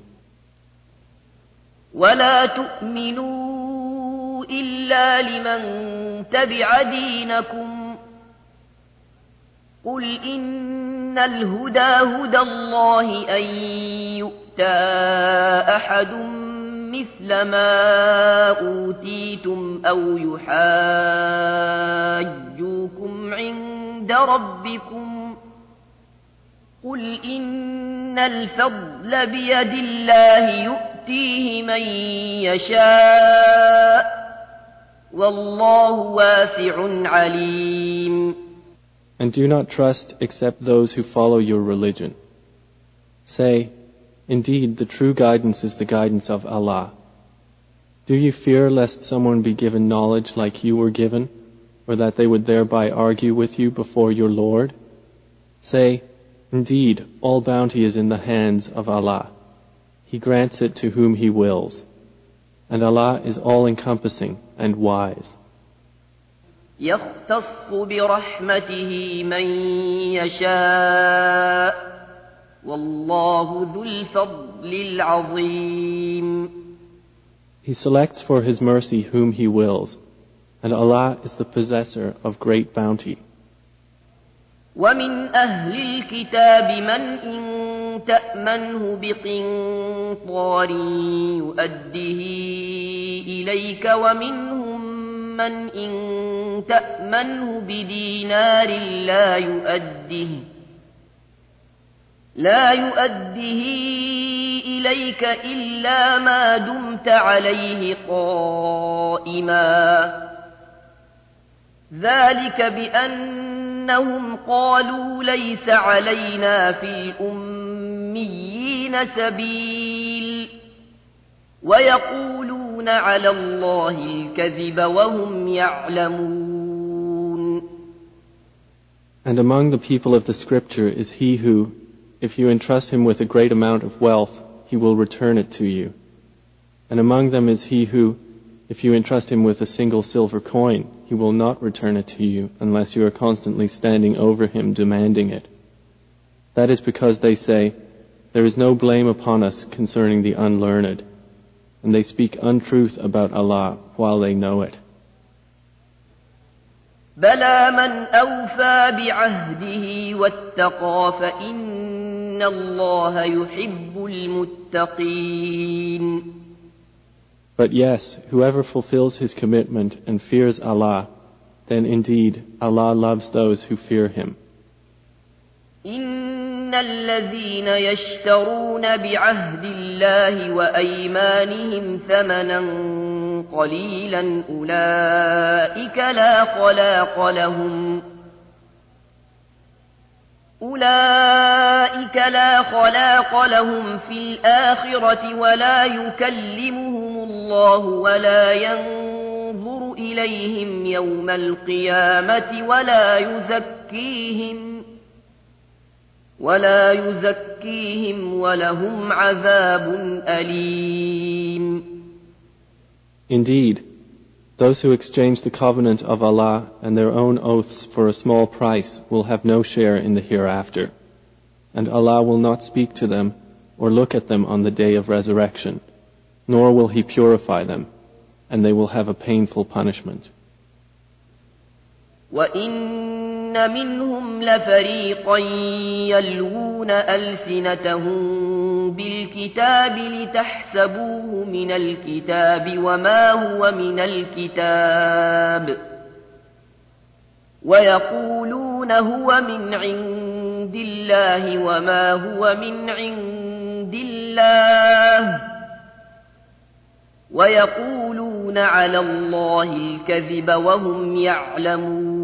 ولا تؤمنوا إلا لمن تبع دينكم قل إن الهدى هدى الله أن يؤتى أحد مثل ما أوتيتم أو يحاجوكم عند ربكم قل إن الفضل بيد الله يؤتيه من يشاء والله واسع عليم. And do not trust except those who follow your religion. Say, Indeed, the true guidance is the guidance of Allah. Do you fear lest someone be given knowledge like you were given, or that they would thereby argue with you before your Lord? Say, indeed, all bounty is in the hands of Allah. He grants it to whom He wills. And Allah is all-encompassing and wise. يختص برحمته من يشاء والله ذو الفضل العظيم. He selects for His mercy whom He wills, and Allah is the possessor of great bounty. ومن أهل الكتاب من إن تأمنه بقنطار يؤده إليك ومنهم من إن تأمنه بدينار لا يؤده إليك إلا ما دمت عليه قائما ذلك بأنهم قالوا ليس علينا في الأميين سبيل ويقولون على الله الكذب وهم يعلمون. And among the people of the scripture is he who, if you entrust him with a great amount of wealth, he will return it to you. And among them is he who, if you entrust him with a single silver coin, he will not return it to you unless you are constantly standing over him demanding it. That is because they say, there is no blame upon us concerning the unlearned, and they speak untruth about Allah while they know it. بلى من أوفى بعهده واتقى فإن الله يحب المتقين. But yes, whoever fulfills his commitment and fears Allah, then indeed Allah loves those who fear Him. إن الذين يشترون بعهد الله وأيمانهم ثمنا قليلا أولئك لا خلاق لهم في الآخرة ولا يكلمهم الله ولا ينظر إليهم يوم القيامة ولا يزكيهم ولهم عذاب أليم. Indeed, those who exchange the covenant of Allah and their own oaths for a small price will have no share in the hereafter, and Allah will not speak to them or look at them on the day of resurrection, nor will He purify them, and they will have a painful punishment. وَإِنَّ مِنْهُمْ لَفَرِيقًا يَلْوُونَ أَلْسِنَتَهُم بِالْكِتَابِ لِتَحْسَبُوهُ مِنَ الْكِتَابِ وَمَا هُوَ مِنَ الْكِتَابِ وَيَقُولُونَ هُوَ مِنْ عِندِ اللَّهِ وَمَا هُوَ مِنْ عِندِ اللَّهِ وَيَقُولُونَ عَلَى اللَّهِ الْكَذِبَ وَهُمْ يَعْلَمُونَ.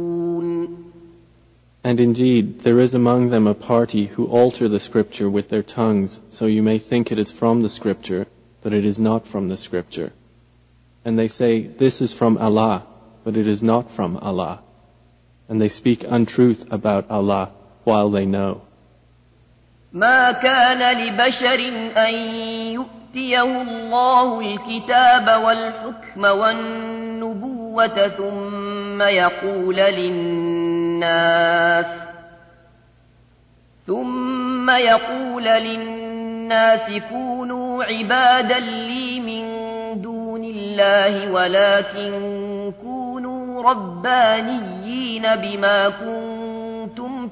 And indeed, there is among them a party who alter the scripture with their tongues, so you may think it is from the scripture, but it is not from the scripture. And they say, this is from Allah, but it is not from Allah. And they speak untruth about Allah while they know. ما كان لبشر أن يؤتيه الله الكتاب والحكم والنبوة ثم يقول للناس كونوا عبادا لي من دون الله ولكن كونوا ربانيين بما كنتم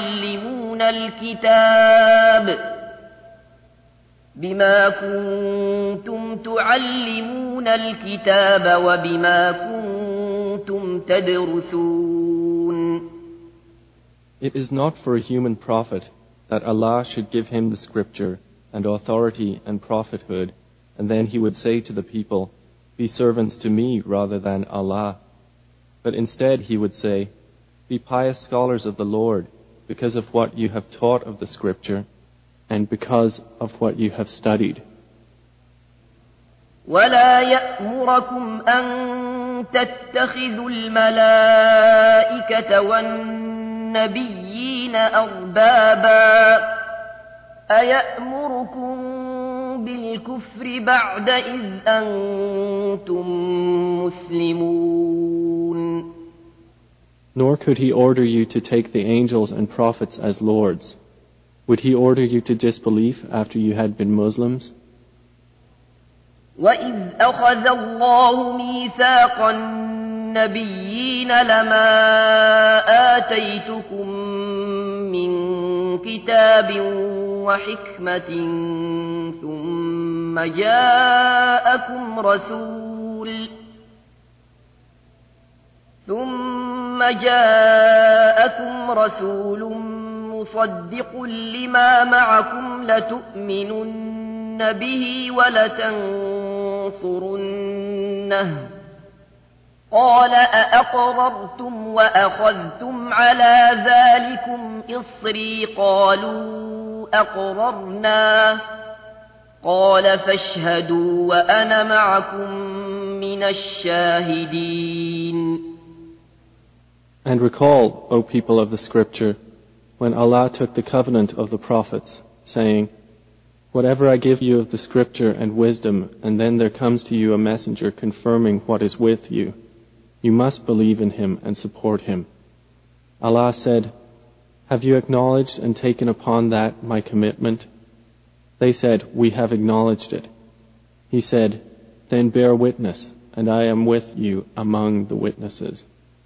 تعلمون الكتاب وبما كنتم تدرسون. It is not for a human prophet that Allah should give him the scripture and authority and prophethood, and then he would say to the people, be servants to me rather than Allah. But instead he would say, be pious scholars of the Lord because of what you have taught of the scripture, and because of what you have studied. ولا يأمركم أن تتخذوا الملائكة والنبيين أربابا أيأمركم بالكفر بعد إذ أنتم مسلمون. Nor could he order you to take the angels and prophets as lords. Would he order you to disbelief after you had been Muslims? وَإِذْ أَخَذَ اللَّهُ مِيثَاقَ النَّبِيِّينَ لَمَا آتَيْتُكُم مِّن كِتَابٍ وَحِكْمَةٍ ثُمَّ جاءكم رسول مصدق لما معكم لتؤمنن به ولتنصرنه قال أأقررتم وأخذتم على ذلكم إصري قالوا أقررنا قال فاشهدوا وأنا معكم من الشاهدين. And recall, O people of the scripture, when Allah took the covenant of the prophets, saying, whatever I give you of the scripture and wisdom, and then there comes to you a messenger confirming what is with you, you must believe in him and support him. Allah said, have you acknowledged and taken upon that my commitment? They said, we have acknowledged it. He said, then bear witness, and I am with you among the witnesses.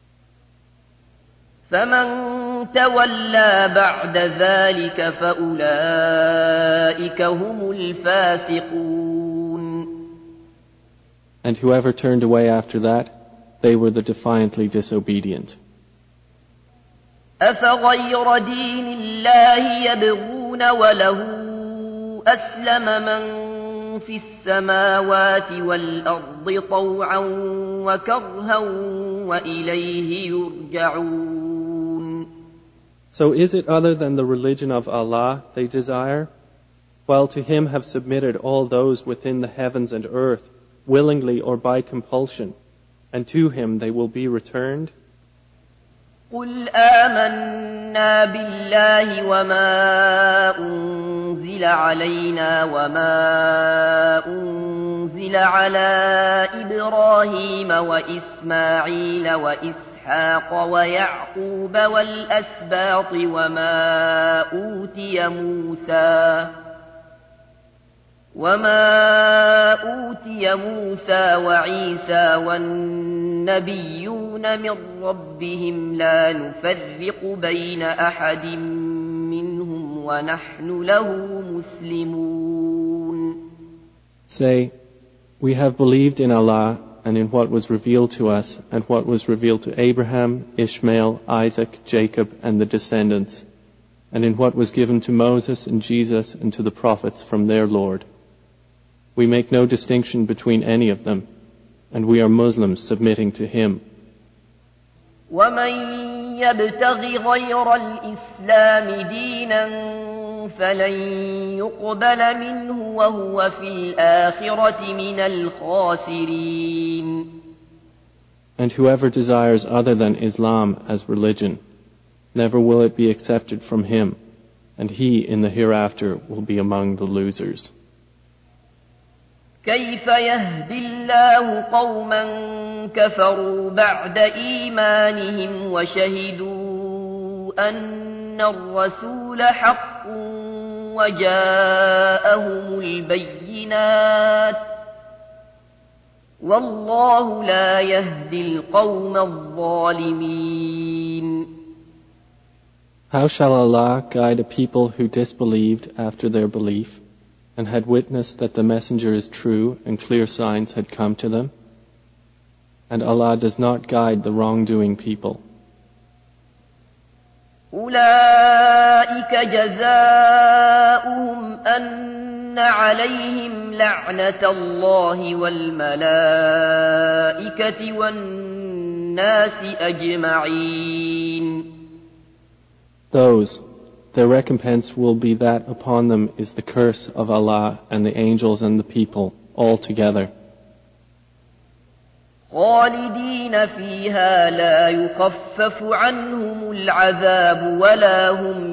فمن تولى بعد ذلك فأولئك هم الفاسقون. And whoever turned away after that, they were the defiantly disobedient. أفغير دين الله يبغون وله أسلم من في السماوات والأرض طوعا وكرها وإليه يرجعون. So is it other than the religion of Allah they desire? While to him have submitted all those within the heavens and earth, willingly or by compulsion, and to him they will be returned? قل آمنا بالله وما أنزل علينا وما أنزل على إبراهيم وإسماعيل وإسحاق ويعقوب والأسباط وما أوتي موسى وعيسى والنبيون من ربهم لا نفرق بين أحد منهم ونحن له مسلمون. Say, we have believed in Allah and in what was revealed to us and what was revealed to Abraham, Ishmael, Isaac, Jacob and the descendants, and in what was given to Moses and Jesus and to the prophets from their Lord. We make no distinction between any of them, and we are Muslims submitting to him. وَمَن يَبْتَغِ غَيْرَ الْإِسْلَامِ دِينًا فَلَن يُقْبَلَ مِنْهُ وَهُوَ فِي الْآخِرَةِ مِنَ الْخَاسِرِينَ. And whoever desires other than Islam as religion, never will it be accepted from him, and he in the hereafter will be among the losers. كيف يهدي الله قوما كفروا بعد إيمانهم وشهدوا أن الرسول حق وجاءهم البينات والله لا يهدي القوم الظالمين. How shall Allah guide a people who disbelieved after their belief and had witnessed that the messenger is true and clear signs had come to them? And Allah does not guide the wrongdoing people. أولئك جزاؤهم أن عليهم لعنة الله والملائكة والناس أجمعين. Those, their recompense will be that upon them is the curse of Allah and the angels and the people all together. خالدين فيها لا يخفف عنهم العذاب ولا هم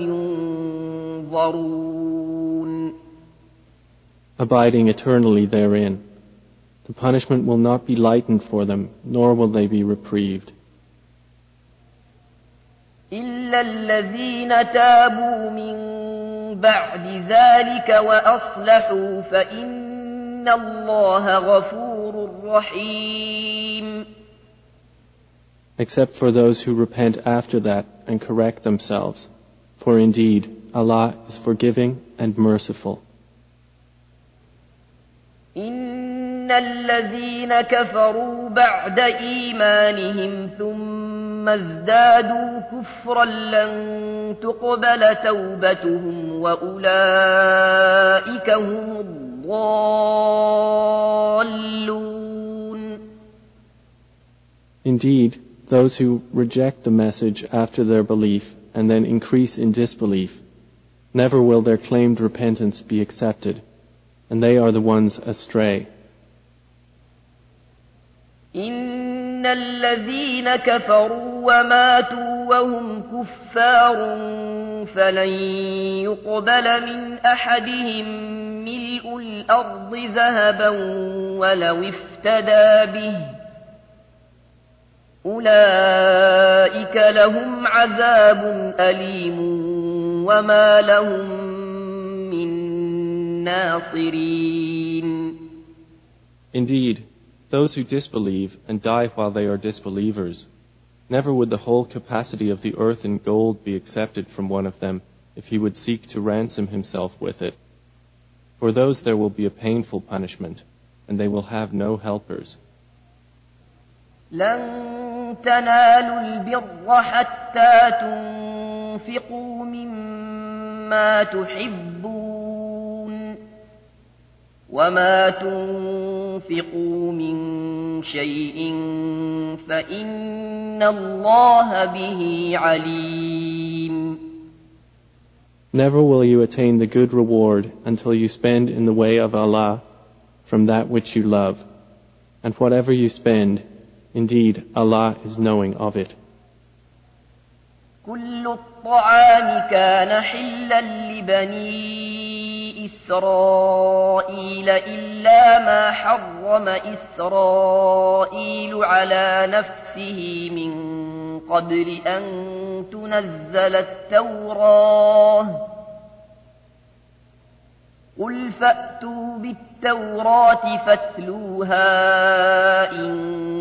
ينظرون. Abiding eternally therein. The punishment will not be lightened for them, nor will they be reprieved. إلا الذين تابوا من بعد ذلك وأصلحوا فإن الله غفور رحيم. Except for those who repent after that and correct themselves, for indeed Allah is forgiving and merciful. إن الذين كفروا بعد إيمانهم ثم ازدادوا كفرا لن تقبل توبتهم وأولئك هم الضالون. Indeed, those who reject the message after their belief and then increase in disbelief, never will their claimed repentance be accepted, and they are the ones astray. إن الذين كفروا وماتوا وهم كفار فلن يقبل من أحدهم ملء الأرض ذهبا ولو افتدى به أولئك لهم عذاب أليم وما لهم من ناصرين. Indeed, those who disbelieve and die while they are disbelievers, never would the whole capacity of the earth in gold be accepted from one of them if he would seek to ransom himself with it. For those there will be a painful punishment, and they will have no helpers. لن تنالوا البر حتى تنفقوا مما تحبون وما تنفقوا من شيء فإن الله به عليم. Never will you attain the good reward until you spend in the way of Allah from that which you love. And whatever you spend, indeed Allah is knowing of it. كل الطعام كان حلا لبني إسرائيل إلا ما حرم إسرائيل على نفسه من قبل أن تنزل التوراة قل فأتوا بالتوراة فاتلوها إن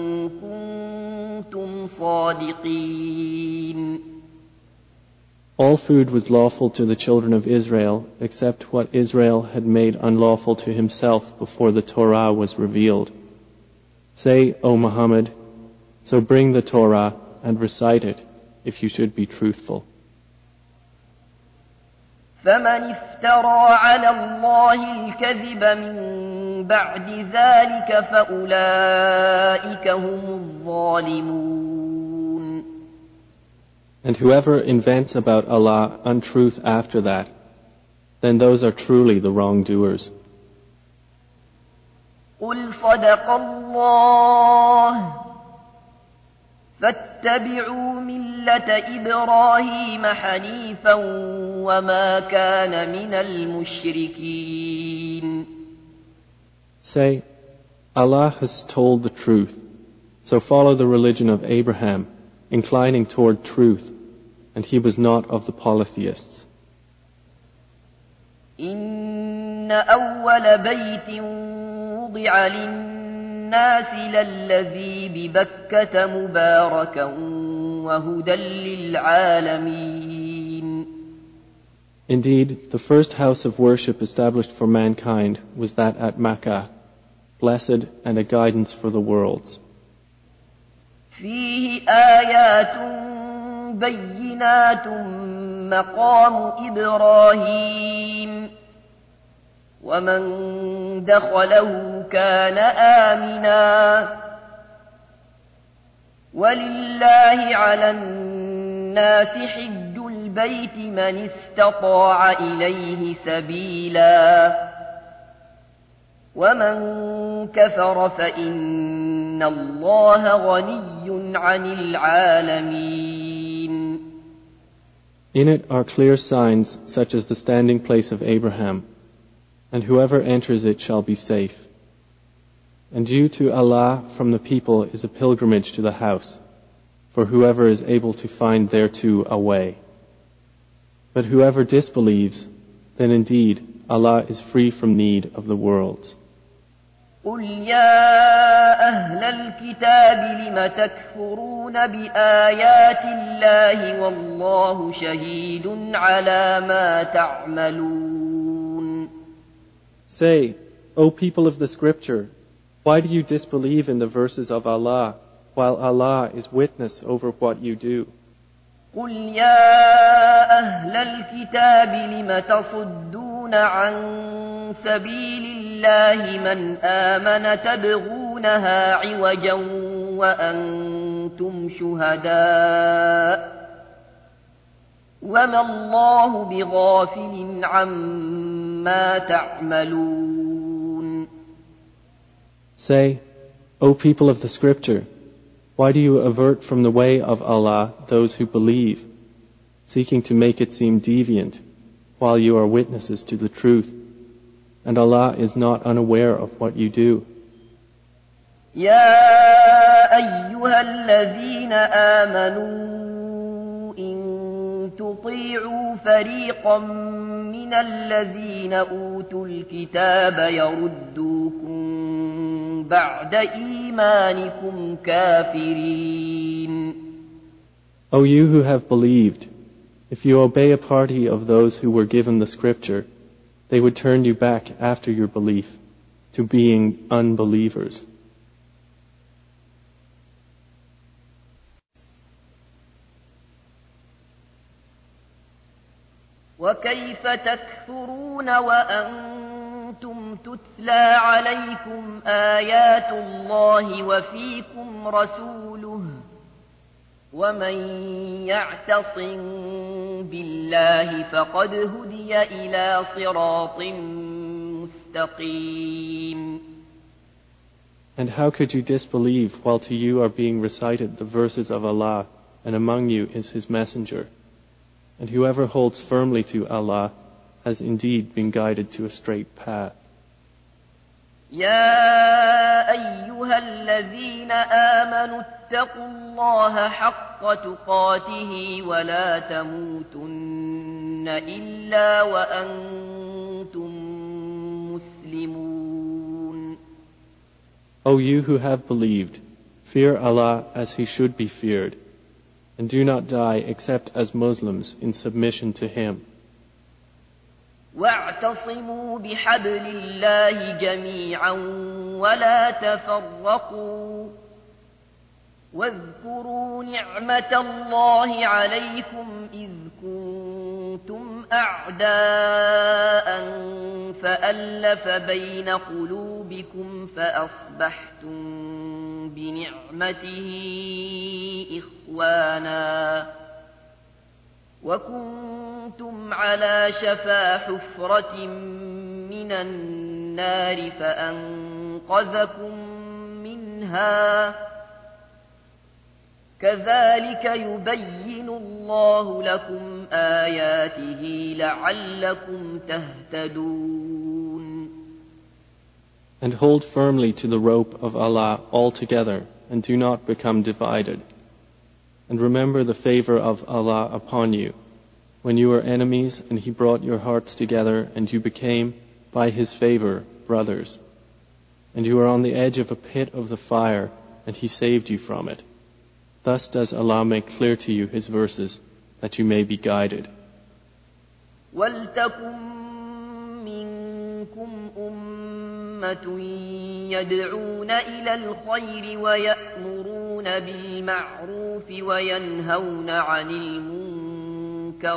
كنتم صادقين. All food was lawful to the children of Israel except what Israel had made unlawful to himself before the Torah was revealed. Say, O Muhammad, so bring the Torah and recite it if you should be truthful. فمن افترى على الله الكذب من بعد ذلك فأولئك هم الظالمون. And whoever invents about Allah untruth after that, then those are truly the wrongdoers. قل صدق الله فاتبعوا ملة إبراهيم حنيفا وما كان من المشركين. Say, Allah has told the truth, so follow the religion of Abraham, inclining toward truth, and he was not of the polytheists. إن أول بيت وضع للناس للذي ببكة مباركا وهدى للعالمين. Indeed, the first house of worship established for mankind was that at Makkah, blessed and a guidance for the worlds. فيه آيات بينات مقام إبراهيم ومن دخله كان آمنا ولله على الناس حج البيت من استطاع إليه سبيلا ومن كفر فإن الله غني عن العالمين. In it are clear signs such as the standing place of Abraham, and whoever enters it shall be safe. And due to Allah from the people is a pilgrimage to the house, for whoever is able to find thereto a way. But whoever disbelieves, then indeed Allah is free from need of the worlds. قل يا أهل الكتاب لم تكفرون بآيات الله والله شهيد على ما تعملون. Say, O people of the scripture, why do you disbelieve in the verses of Allah, while Allah is witness over what you do? قل يا أهل الكتاب لم تصدون عن سبيل الله من آمن تبغونها عوجا وأنتم شهداء وما الله بغافل عما تعملون. Say, O people of the scripture, why do you avert from the way of Allah those who believe, seeking to make it seem deviant, while you are witnesses to the truth, and Allah is not unaware of what you do? يا أيها الذين آمنوا إن تطيعوا فريقا من الذين أوتوا الكتاب يردوكم بعد إيمانكم كافرين. O you who have believed, if you obey a party of those who were given the scripture, they would turn you back after your belief to being unbelievers. وكيف تكفرون وأنتم تتلى عليكم آيات الله وفيكم رسوله ومن يعتصم بالله فقد هدي إلى صراط مستقيم. And how could you disbelieve while to you are being recited the verses of Allah, and among you is His Messenger? And whoever holds firmly to Allah has indeed been guided to a straight path. يا أيها الذين آمنوا اتقوا الله حق تقاته ولا تموتن إلا وأنتم مسلمون. O you who have believed, fear Allah as He should be feared, and do not die except as Muslims in submission to Him. واعتصموا بحبل الله جميعا ولا تفرقوا واذكروا نعمة الله عليكم إذ كنتم أعداء فألف بين قلوبكم فأصبحتم بنعمته إخوانا وكنتم على شفا حفرة من النار فأنقذكم منها كذلك يبين الله لكم آياته لعلكم تهتدون. And hold firmly to the rope of Allah altogether, and do not become divided. And remember the favor of Allah upon you, when you were enemies and He brought your hearts together and you became, by His favor, brothers. And you were on the edge of a pit of the fire and He saved you from it. Thus does Allah make clear to you His verses, that you may be guided. وَلْتَكُن مِّنكُمْ أُمَّةٌ يَدْعُونَ إِلَى الْخَيْرِ وَيَأْمُرُونَ بِالْمَعْرُوفِ وَيَنْهَوْنَ عَنِ الْمُنكَرِ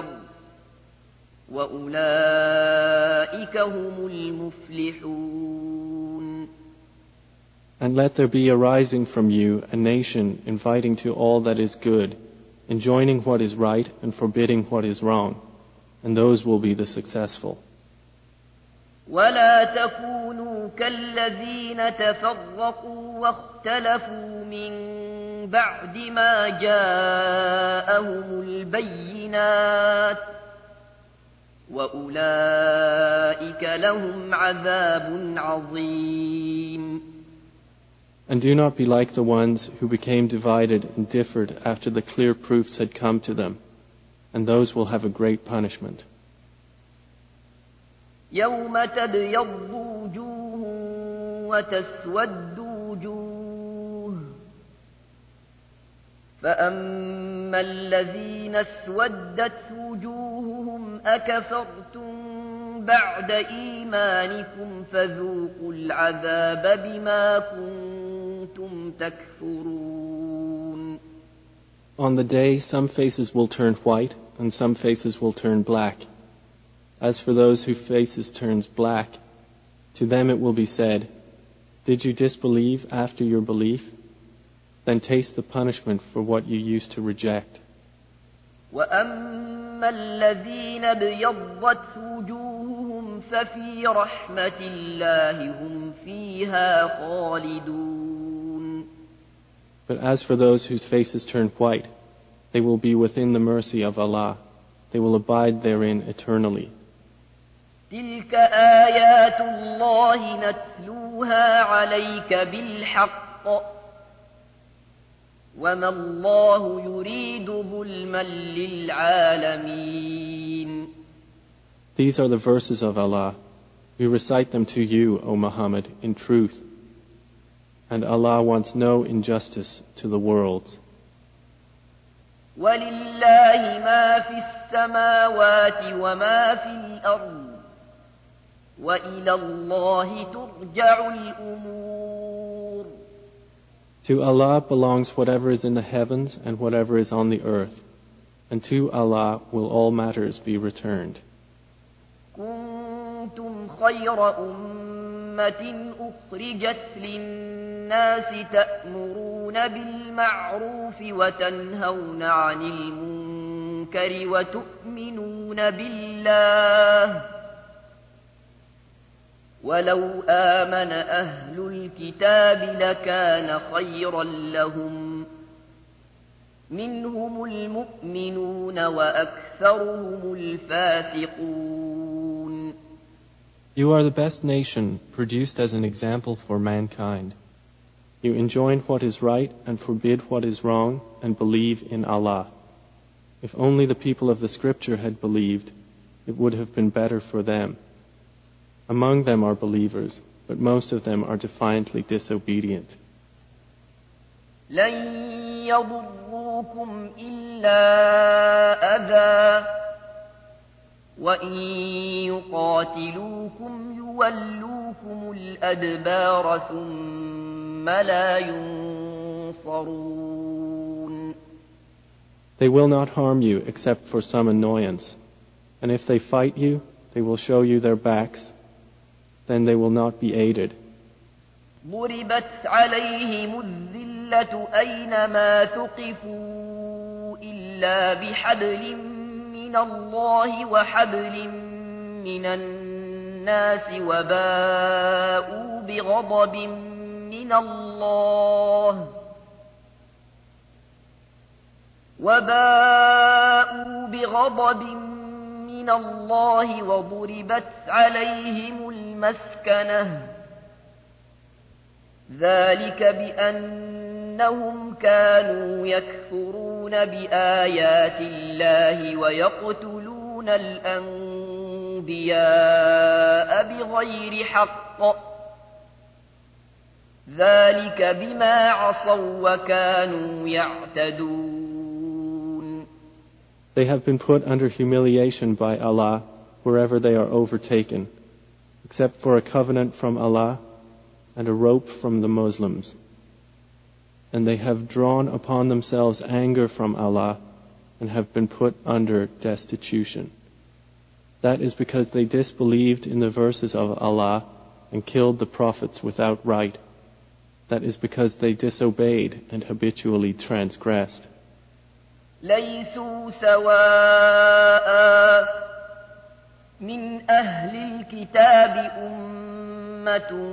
وَأُولَئِكَ هُمُ الْمُفْلِحُونَ. And let there be arising from you a nation inviting to all that is good, enjoining what is right and forbidding what is wrong, and those will be the successful. ولا تكونوا كالذين تفرقوا واختلفوا من بعد ما جاءهم البينات وأولئك لهم عذاب عظيم. And do not be like the ones who became divided and differed after the clear proofs had come to them, and those will have a great punishment. يوم تبيض وجوه وتسود وجوه فأما الذين اسودت وجوههم أكفرتم بعد إيمانكم فذوقوا العذاب بما كنتم تكفرون. On the day some faces will turn white and some faces will turn black. As for those whose faces turns black, to them it will be said, "Did you disbelieve after your belief? Then taste the punishment for what you used to reject." وَأَمَّا الَّذِينَ ابْيَضَّتْ وُجُوهُهُمْ فَفِي رَحْمَةِ اللَّهِ هُمْ فِيهَا خَالِدُونَ. But as for those whose faces turn white, they will be within the mercy of Allah. They will abide therein eternally. تِلْكَ آيَاتُ اللَّهِ نَتْلُوهَا عَلَيْكَ بِالْحَقِّ وَمَا اللَّهُ يُرِيدُ ظُلْمًا لِلْعَالَمِينَ. These are the verses of Allah. We recite them to you, O Muhammad, in truth. And Allah wants no injustice to the worlds. وَلِلَّهِ مَا فِي السَّمَاوَاتِ وَمَا فِي الْأَرْضِ وَإِلَى اللَّهِ تُرْجَعُ الْأُمُورُ. To Allah belongs whatever is in the heavens and whatever is on the earth, and to Allah will all matters be returned. كنتم خير أمة أخرجت للناس تأمرون بالمعروف وتنهون عن المنكر وتؤمنون بالله ولو آمن أهل الكتاب لكان خيرا لهم منهم المؤمنون وأكثرهم الفاسقون. You are the best nation produced as an example for mankind. You enjoin what is right and forbid what is wrong and believe in Allah. If only the people of the scripture had believed, it would have been better for them. Among them are believers, but most of them are defiantly disobedient. لن يضروكم إلا أذى وإن يقاتلوكم يولوكم الأدبار ثم لا ينصرون. They will not harm you except for some annoyance, and if they fight you, they will show you their backs, then they will not be aided. ضربت عليهم الذلة أينما ثقفوا إلا بحبل من الله وحبل من الناس وباءوا بغضب من الله وضربت عليهم المسكنة ذلك بأنهم كانوا يكفرون بآيات الله ويقتلون الأنبياء بغير حق ذلك بما عصوا وكانوا يعتدون. They have been put under humiliation by Allah wherever they are overtaken, except for a covenant from Allah and a rope from the Muslims. And they have drawn upon themselves anger from Allah and have been put under destitution. That is because they disbelieved in the verses of Allah and killed the prophets without right. That is because they disobeyed and habitually transgressed. ليسوا سواء من أهل الكتاب أمة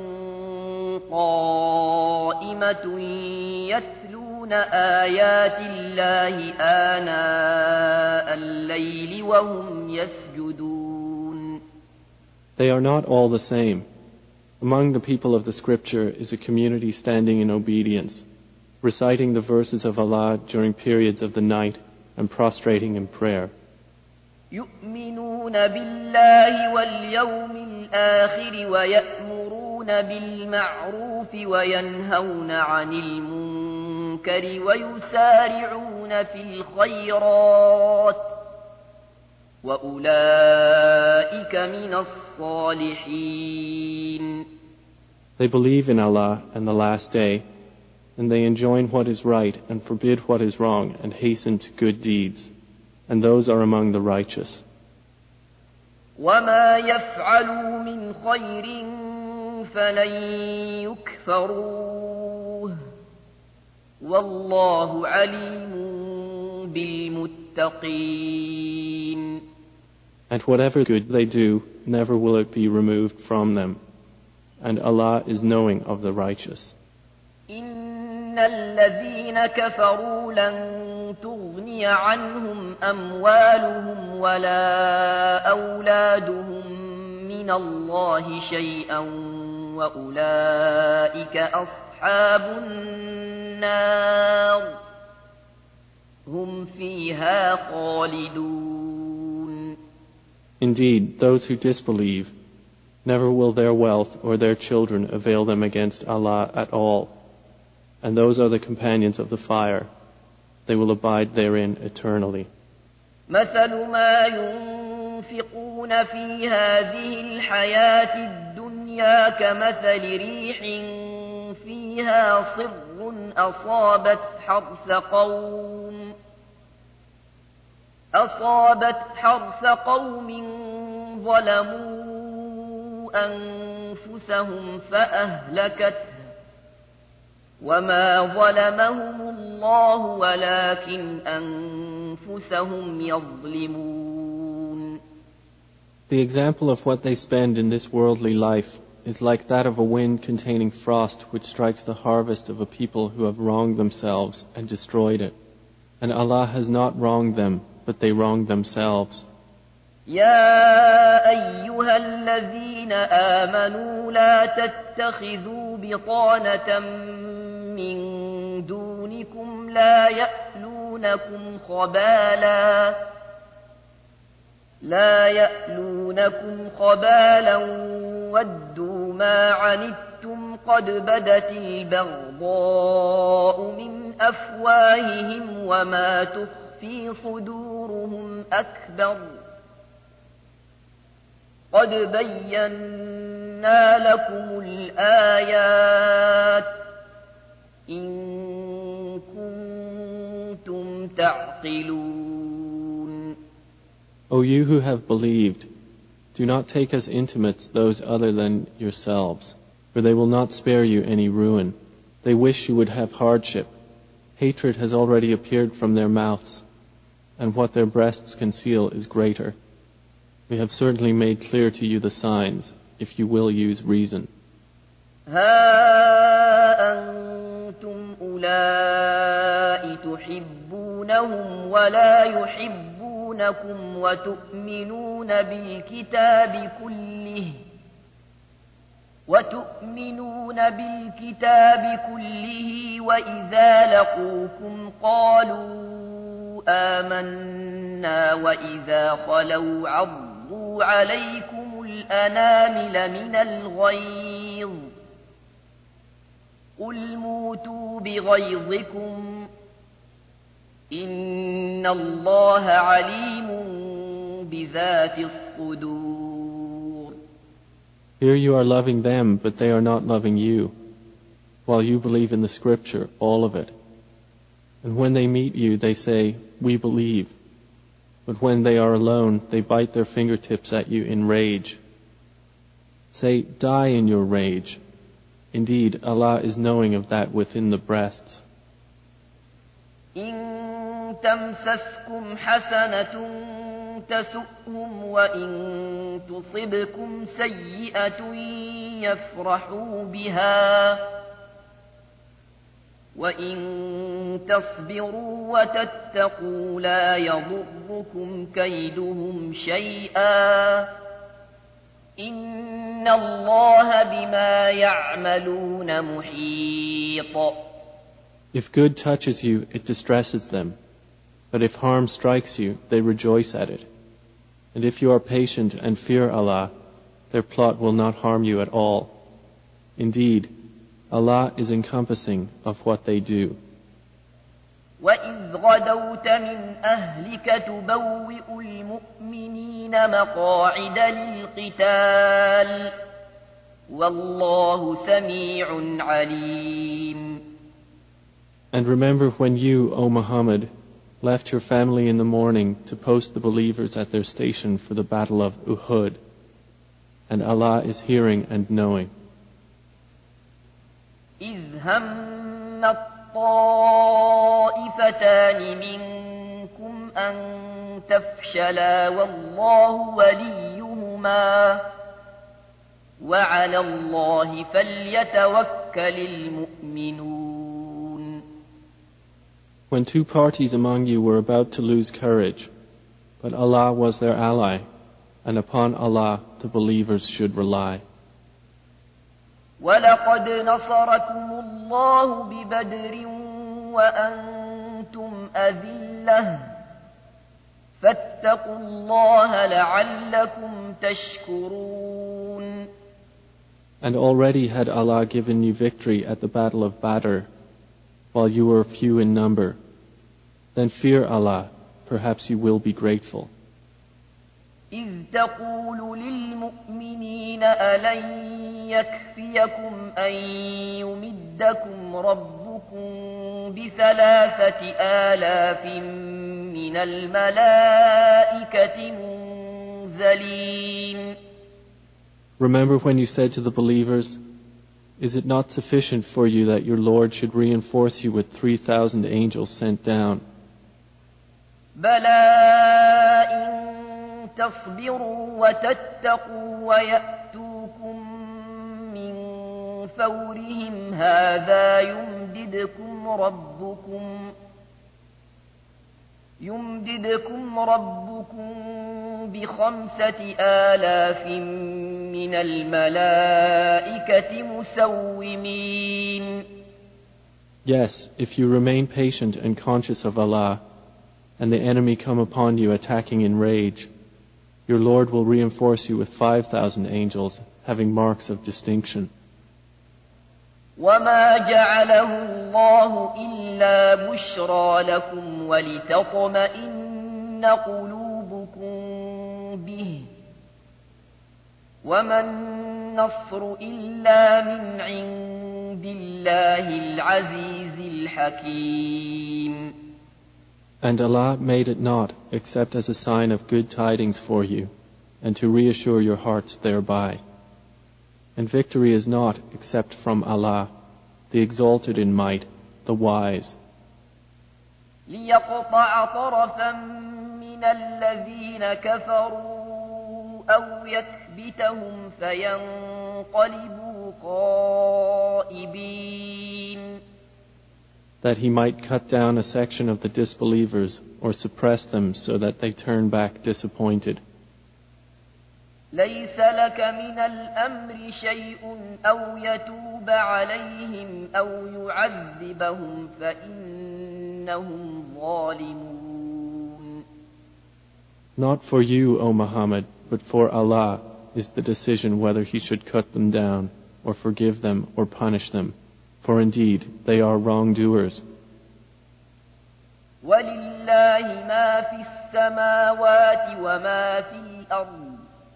قائمة يتلون آيات الله آناء الليل وهم يسجدون. They are not all the same. Among the people of the scripture is a community standing in obedience, reciting the verses of Allah during periods of the night and prostrating in prayer. يؤمنون بالله واليوم الآخر ويأمرون بالمعروف وينهون عن المنكر ويسارعون في الخيرات وأولئك من الصالحين. They believe in Allah and the last day, and they enjoin what is right and forbid what is wrong and hasten to good deeds, and those are among the righteous. وما يفعلوا من خير فلن يكفروه والله عليم بالمتقين. And whatever good they do, never will it be removed from them, and Allah is knowing of the righteous. إن الذين كفروا لن تغني عنهم أموالهم ولا أولادهم من الله شيئا وأولئك أصحاب النار هم فيها خالدون. Indeed, those who disbelieve, never will their wealth or their children avail them against Allah at all, and those are the companions of the fire. They will abide therein eternally. مثل ما ينفقون في هذه الحياة الدنيا كمثل ريح فيها صر أصابت حرث قوم ظلموا أنفسهم فأهلكته وما ظلمهم الله ولكن أنفسهم يظلمون. The example of what they spend in this worldly life is like that of a wind containing frost which strikes the harvest of a people who have wronged themselves and destroyed it. And Allah has not wronged them, but they wronged themselves. يا أيها الذين آمنوا لا تتخذوا بطانة من دونكم لا يألونكم خبالا ودوا ما عنتم قد بدت البغضاء من أفواههم وما تخفي صدورهم أكبر قد بينا لكم الآيات إن كنتم تعقلون. O you who have believed, do not take as intimates those other than yourselves, for they will not spare you any ruin. They wish you would have hardship. Hatred has already appeared from their mouths, and what their breasts conceal is greater. We have certainly made clear to you the signs, if you will use reason. ها أنتم أولئك تحبونهم ولا يحبونكم وتؤمنون بالكتاب كله وإذا لقوكم قالوا آمنا وإذا خلوا عضوا عليكم الأنامل من الغيظ قل موتوا بغيظكم إن الله عليم بذات الصدور. Here you are loving them, but they are not loving you, while you believe in the scripture, all of it. And when they meet you, they say, we believe. But when they are alone, they bite their fingertips at you in rage. Say, die in your rage. Indeed, Allah is knowing of that within the breasts. إن تمسسكم حسنة تسؤهم وإن تصبكم سيئة يفرحوا بها وإن تصبروا وتتقوا لا يضركم كيدهم شيئا إن الله بما يعملون محيط. If good touches you, it distresses them. But if harm strikes you, they rejoice at it. And if you are patient and fear Allah, their plot will not harm you at all. Indeed, Allah is encompassing of what they do. وَإِذْ غَدَوْتَ مِنْ أَهْلِكَ تُبَوِّئُ الْمُؤْمِنِينَ مَقَاعِدَ لِلْقِتَالِ وَاللَّهُ سَمِيعٌ عَلِيمٌ. And remember when you, O Muhammad, left your family in the morning to post the believers at their station for the battle of Uhud, and Allah is hearing and knowing. إِذْ هَمَّ الطَّائِفَتَانِ مِنكُمْ أَن تَفْشَلَا وَاللَّهُ وَلِيُّهُمَا وَعَلَى اللَّهِ فَلْيَتَوَكَّلِ الْمُؤْمِنُونَ. When two parties among you were about to lose courage, but Allah was their ally, and upon Allah the believers should rely. وَلَقَدْ نَصَرَكُمُ اللَّهُ بِبَدْرٍ وَأَنْتُمْ أَذِلَّةٌ فَاتَّقُوا اللَّهَ لَعَلَّكُمْ تَشْكُرُونَ. And already had Allah given you victory at the battle of Badr, while you were few in number. Then fear Allah, perhaps you will be grateful. إِذْ تَقُولُ لِلْمُؤْمِنِينَ أَلَنْ يَكْفِيَكُمْ أَنْ يُمِدَّكُمْ رَبُّكُمْ ب3,000 مِّنَ الْمَلَائِكَةِ مُنْزَلِينَ. Remember when you said to the believers, "Is it not sufficient for you that your Lord should reinforce you with 3,000 angels sent down?" بَلَى إِن تَصْبِرُوا وَتَتَّقُوا وَيَأْتُوكُم مِّن فَوْرِهِمْ هَٰذَا يُمْدِدْكُمْ رَبُّكُم ب5,000 مِّنَ الْمَلَائِكَةِ مُسَوِّمِينَ. Yes, if you remain patient and conscious of Allah, and the enemy come upon you attacking in rage, your Lord will reinforce you with 5,000 angels having marks of distinction. وَمَا جَعَلَهُ اللَّهُ إِلَّا بُشْرَىٰ لَكُمْ وَلِتَطْمَئِنَّ قُلُوبُكُم بِهِ وَمَا النَّصْرُ إِلَّا مِنْ عِندِ اللَّهِ الْعَزِيزِ الْحَكِيمِ. And Allah made it not except as a sign of good tidings for you, and to reassure your hearts thereby. And victory is not except from Allah, the exalted in might, the wise. لِيَقْطَعَ طَرَفًا مِّنَ الَّذِينَ كَفَرُوا أَوْ يَكْبِتَهُمْ فَيَنقَلِبُوا خَائِبِينَ. That He might cut down a section of the disbelievers or suppress them so that they turn back disappointed. لَيْسَ لَكَ مِنَ الْأَمْرِ شَيْءٌ أَوْ يَتُوبَ عَلَيْهِمْ أَوْ يُعَذِّبَهُمْ فَإِنَّهُمْ ظَالِمُونَ. Not for you, O Muhammad, but for Allah is the decision whether He should cut them down, or forgive them, or punish them. For indeed, they are wrongdoers. وَلِلَّهِ مَا فِي السَّمَاوَاتِ وَمَا فِي الْأَرْضِ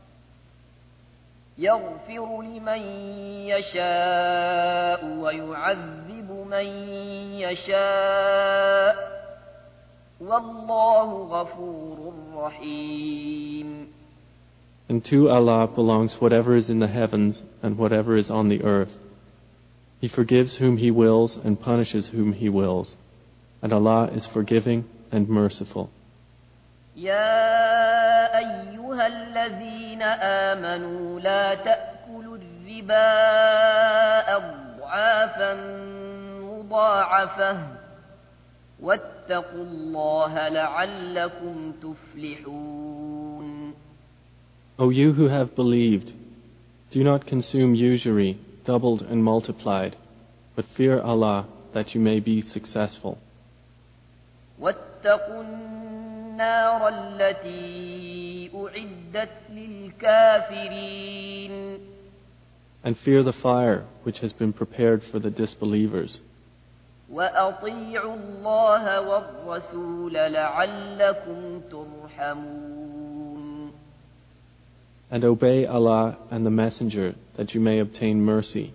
يَغْفِرُ لِمَن يَشَاءُ وَيُعَذِّبُ مَن يَشَاءُ وَاللَّهُ غَفُورٌ رَّحِيمٌ. And to Allah belongs whatever is in the heavens and whatever is on the earth. He forgives whom He wills and punishes whom He wills. And Allah is forgiving and merciful. يا أيها الذين آمنوا لا تأكلوا الربا أضعافا مضاعفة واتقوا الله لعلكم تفلحون. O you who have believed, do not consume usury doubled and multiplied, but fear Allah that you may be successful. واتقوا النار التي أعدت للكافرين. And fear the fire which has been prepared for the disbelievers. وأطيعوا الله والرسول لعلكم ترحمون. And obey Allah and the Messenger that you may obtain mercy.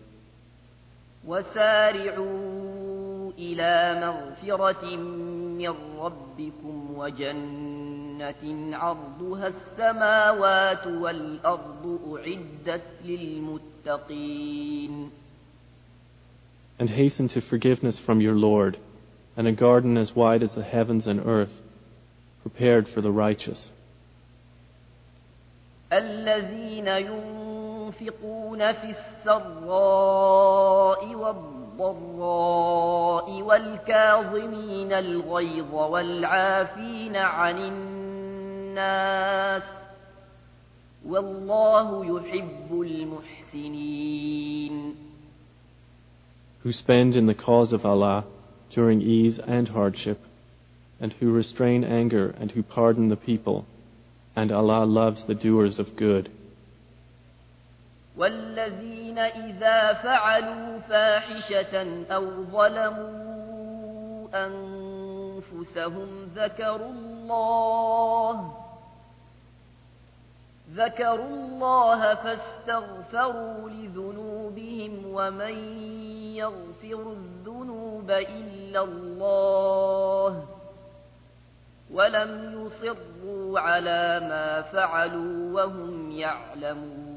وسارعوا إلى مغفرة من ربكم وجنة عرضها السماوات والأرض أعدت للمتقين. And hasten to forgiveness from your Lord, and a garden as wide as the heavens and earth, prepared for the righteous. الذين ينفقون في السراء والضراء والكاظمين الغيظ والعافين عن الناس والله يحب المحسنين. Who spend in the cause of Allah during ease and hardship, and who restrain anger and who pardon the people, and Allah loves the doers of good. والذين إذا فعلوا فاحشة أو ظلموا أنفسهم ذكروا الله فاستغفروا لذنوبهم ومن يغفر الذنوب إلا الله ولم يصروا على ما فعلوا وهم يعلمون.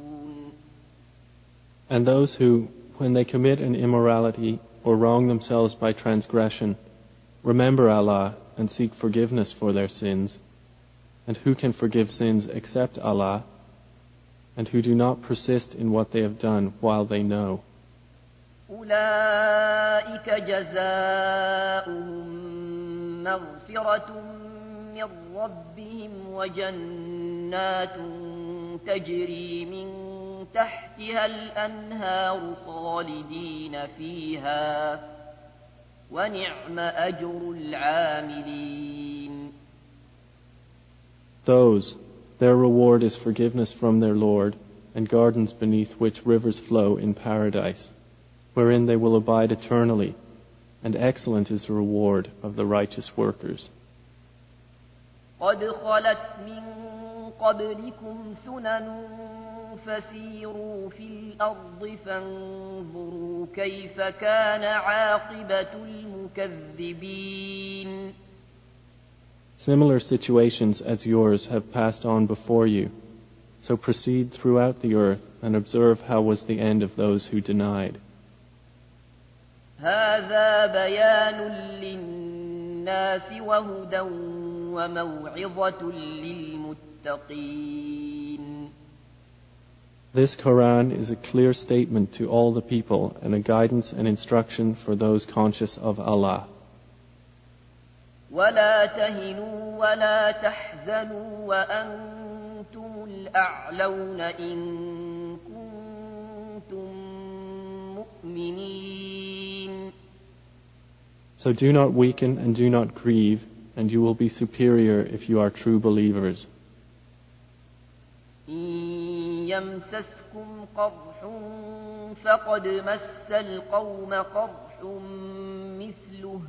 And those who, when they commit an immorality or wrong themselves by transgression, remember Allah and seek forgiveness for their sins, and who can forgive sins except Allah, and who do not persist in what they have done while they know. أولئك جزاؤهم مغفرة من ربهم وجنات تجري من تحتها الأنهار خالدين فيها ونعم أجر العاملين. Those, their reward is forgiveness from their Lord, and gardens beneath which rivers flow in paradise, wherein they will abide eternally, and excellent is the reward of the righteous workers. قد خلت من قبلكم سنن فسيروا في الأرض فانظروا كيف كان عاقبة المكذبين. Similar situations as yours have passed on before you, so proceed throughout the earth and observe how was the end of those who denied. هذا بيان للناس وهدى وموعظة للمتقين. This Quran is a clear statement to all the people and a guidance and instruction for those conscious of Allah. ولا تهنوا ولا تحزنوا وأنتم الأعلون إن كنتم مؤمنين. So do not weaken and do not grieve, and you will be superior if you are true believers. إن يمسسكم قرح فقد مس القوم قرح مثله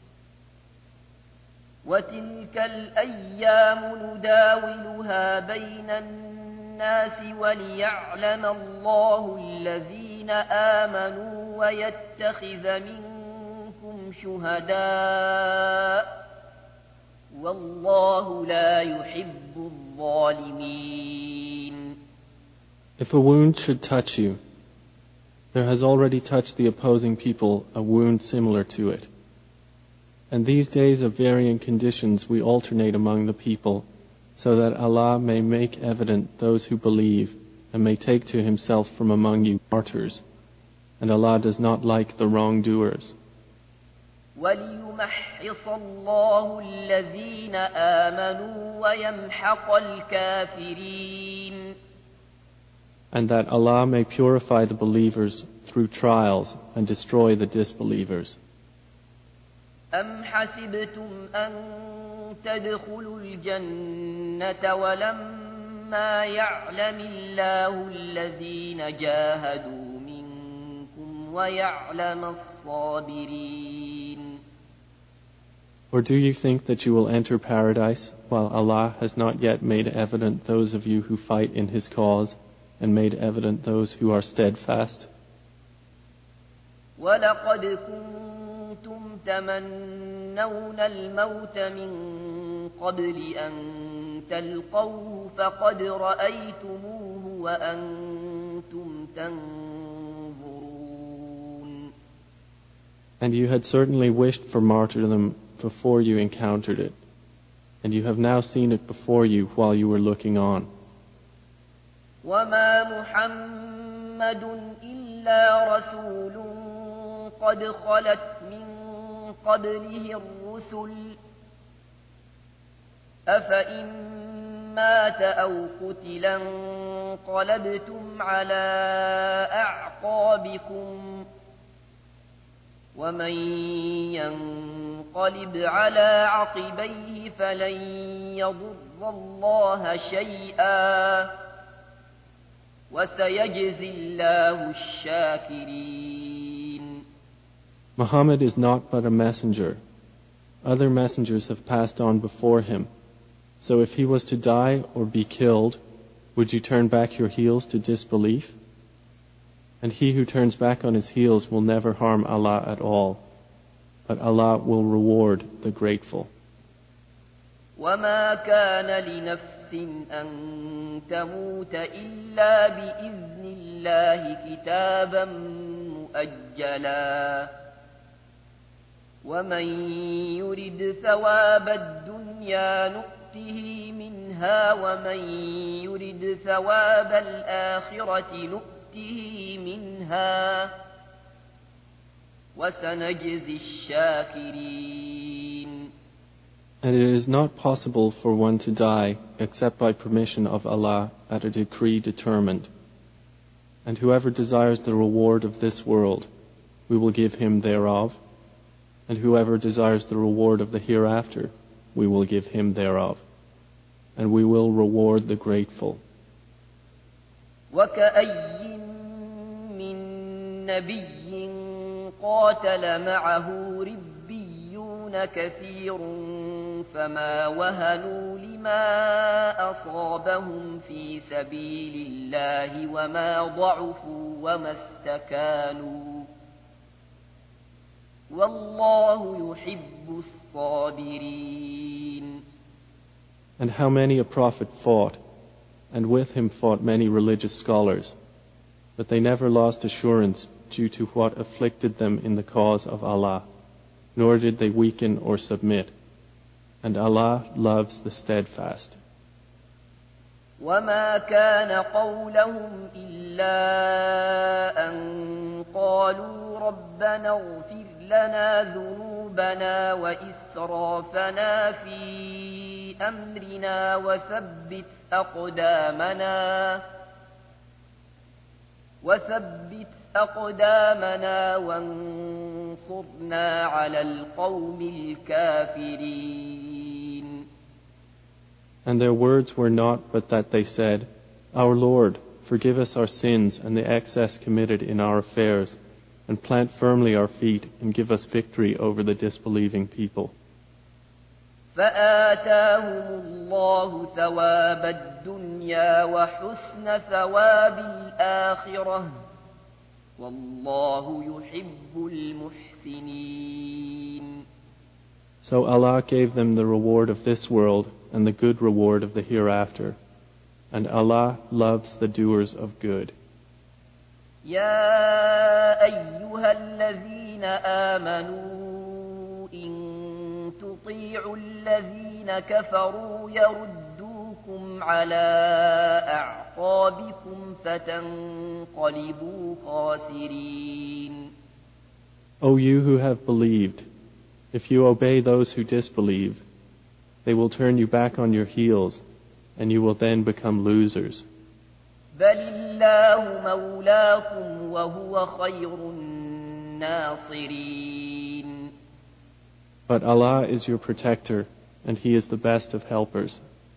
وتلك الأيام نداولها بين الناس وليعلم الله الذين آمنوا ويتخذ منكم شهداء والله لا يحب الظالمين. If a wound should touch you, there has already touched the opposing people a wound similar to it. And these days of varying conditions we alternate among the people, so that Allah may make evident those who believe, and may take to Himself from among you martyrs. And Allah does not like the wrongdoers. وَلِيُمَحِّصَ اللَّهُ الَّذِينَ آمَنُوا وَيَمْحَقَ الْكَافِرِينَ. And that Allah may purify the believers through trials and destroy the disbelievers. أَمْ حَسِبْتُمْ أَن تَدْخُلُوا الْجَنَّةَ وَلَمَّا يَعْلَمِ اللَّهُ الَّذِينَ جَاهَدُوا مِنكُمْ وَيَعْلَمَ الصَّابِرِينَ. Or do you think that you will enter paradise while Allah has not yet made evident those of you who fight in His cause and made evident those who are steadfast? وَلَقَدْ كُنْتُمْ تَمَنَّوْنَ الْمَوْتَ مِنْ قَبْلِ أَنْ تَلْقَوْهُ فَقَدْ رَأَيْتُمُوهُ وَأَنْتُمْ تَنْظُرُونَ. And you had certainly wished for martyrdom before you encountered it, and you have now seen it before you while you were looking on. وَمَا مُحَمَّدٌ إِلَّا رَسُولٌ قَدْ خَلَتْ مِنْ قَبْلِهِ الرُّسُلُ أَفَإِنْ مَاتَ أَوْ قُتِلَ انقَلَبْتُمْ عَلَى أَعْقَابِكُمْ وَمَنْ يَنقَلِبْ عَلَى عَقِبَيْهِ فَلَنْ يَضُرَّ اللَّهَ شَيْئًا وَسَيَجْزِي اللَّهُ الشَّاكِرِينَ. Muhammad is not but a messenger. Other messengers have passed on before him. So if he was to die or be killed, would you turn back your heels to disbelief? And he who turns back on his heels will never harm Allah at all, but Allah will reward the grateful. وَمَا كَانَ لِنَفْسٍ أَن تَمُوتَ إِلَّا بِإِذْنِ اللَّهِ كِتَابًا مُؤَجَّلًا وَمَن يُرِدْ ثَوَابَ الدُّنْيَا نُؤْتِهِ مِنْهَا وَمَن يُرِدْ ثَوَابَ الْآخِرَةِ نُؤْتِهِ مِنْهَا وَسَنَجْزِي الشَّاكِرِينَ. And it is not possible for one to die except by permission of Allah at a decree determined. And whoever desires the reward of this world, we will give him thereof. And whoever desires the reward of the hereafter, we will give him thereof. And we will reward the grateful. وَكَأَيٍّ مِّن نَّبِيٍّ قَاتَلَ مَعَهُ رِبِّيُّونَ كَثِيرٌ فما وهنوا لما أصابهم في سبيل الله وما ضعفوا وما استكانوا والله يحب الصابرين. And how many a prophet fought, and with him fought many religious scholars, but they never lost assurance due to what afflicted them in the cause of Allah, nor did they weaken or submit. And Allah loves the steadfast. وَمَا كَانَ قَوْلَهُمْ إِلَّا أَن قَالُوا رَبَّنَا اغْفِرْ لَنَا ذُنُوبَنَا وَإِسْرَافَنَا فِي أَمْرِنَا وَثَبِّتْ أَقْدَامَنَا وَانصُرْنَا عَلَى الْقَوْمِ الْكَافِرِينَ. And their words were not but that they said, Our Lord, forgive us our sins and the excess committed in our affairs, and plant firmly our feet and give us victory over the disbelieving people. فآتاهم الله ثواب الدنيا وحسن ثواب الآخرة والله يحب المحسنين. So Allah gave them the reward of this world and the good reward of the hereafter, and Allah loves the doers of good. يا أيها الذين آمنوا إن تطيعوا الذين كفروا يردوكم على أعقابكم فتنقلبوا خاسرين. O you who have believed, if you obey those who disbelieve, they will turn you back on your heels, and you will then become losers. بل الله مولاكم وهو خير الناصرين. But Allah is your protector, and He is the best of helpers.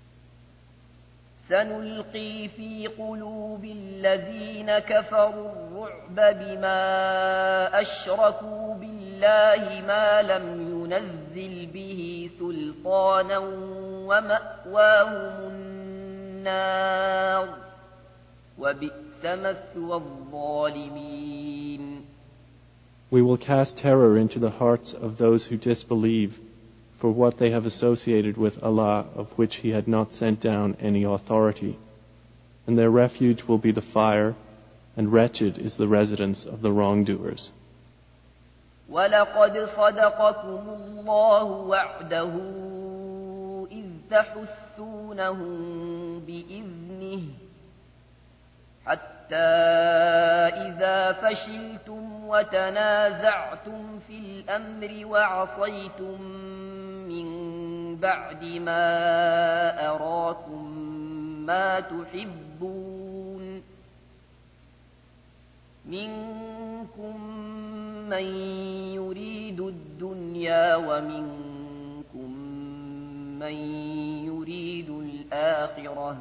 سنلقي في قلوب الذين كفروا الرعب بما أشركوا بالله ما لم ينزل به سلطانا ومأواهم النار وبئس مثوى الظالمين. We will cast terror into the hearts of those who disbelieve for what they have associated with Allah, of which He had not sent down any authority. And their refuge will be the fire, and wretched is the residence of the wrongdoers. وَلَقَدْ صَدَقَكُمُ اللَّهُ وَعْدَهُ إِذْ تَحُسُّونَهُم بِإِذْنِهِ حَتَّى إِذَا فَشِلْتُمْ وَتَنَازَعْتُمْ فِي الْأَمْرِ وَعَصَيْتُم مِّن بَعْدِ مَا أَرَاكُم مَّا تُحِبُّونَ مِنكُم مَّن يُرِيدُ الدُّنْيَا وَمِنكُم مَّن يُرِيدُ الْآخِرَةَ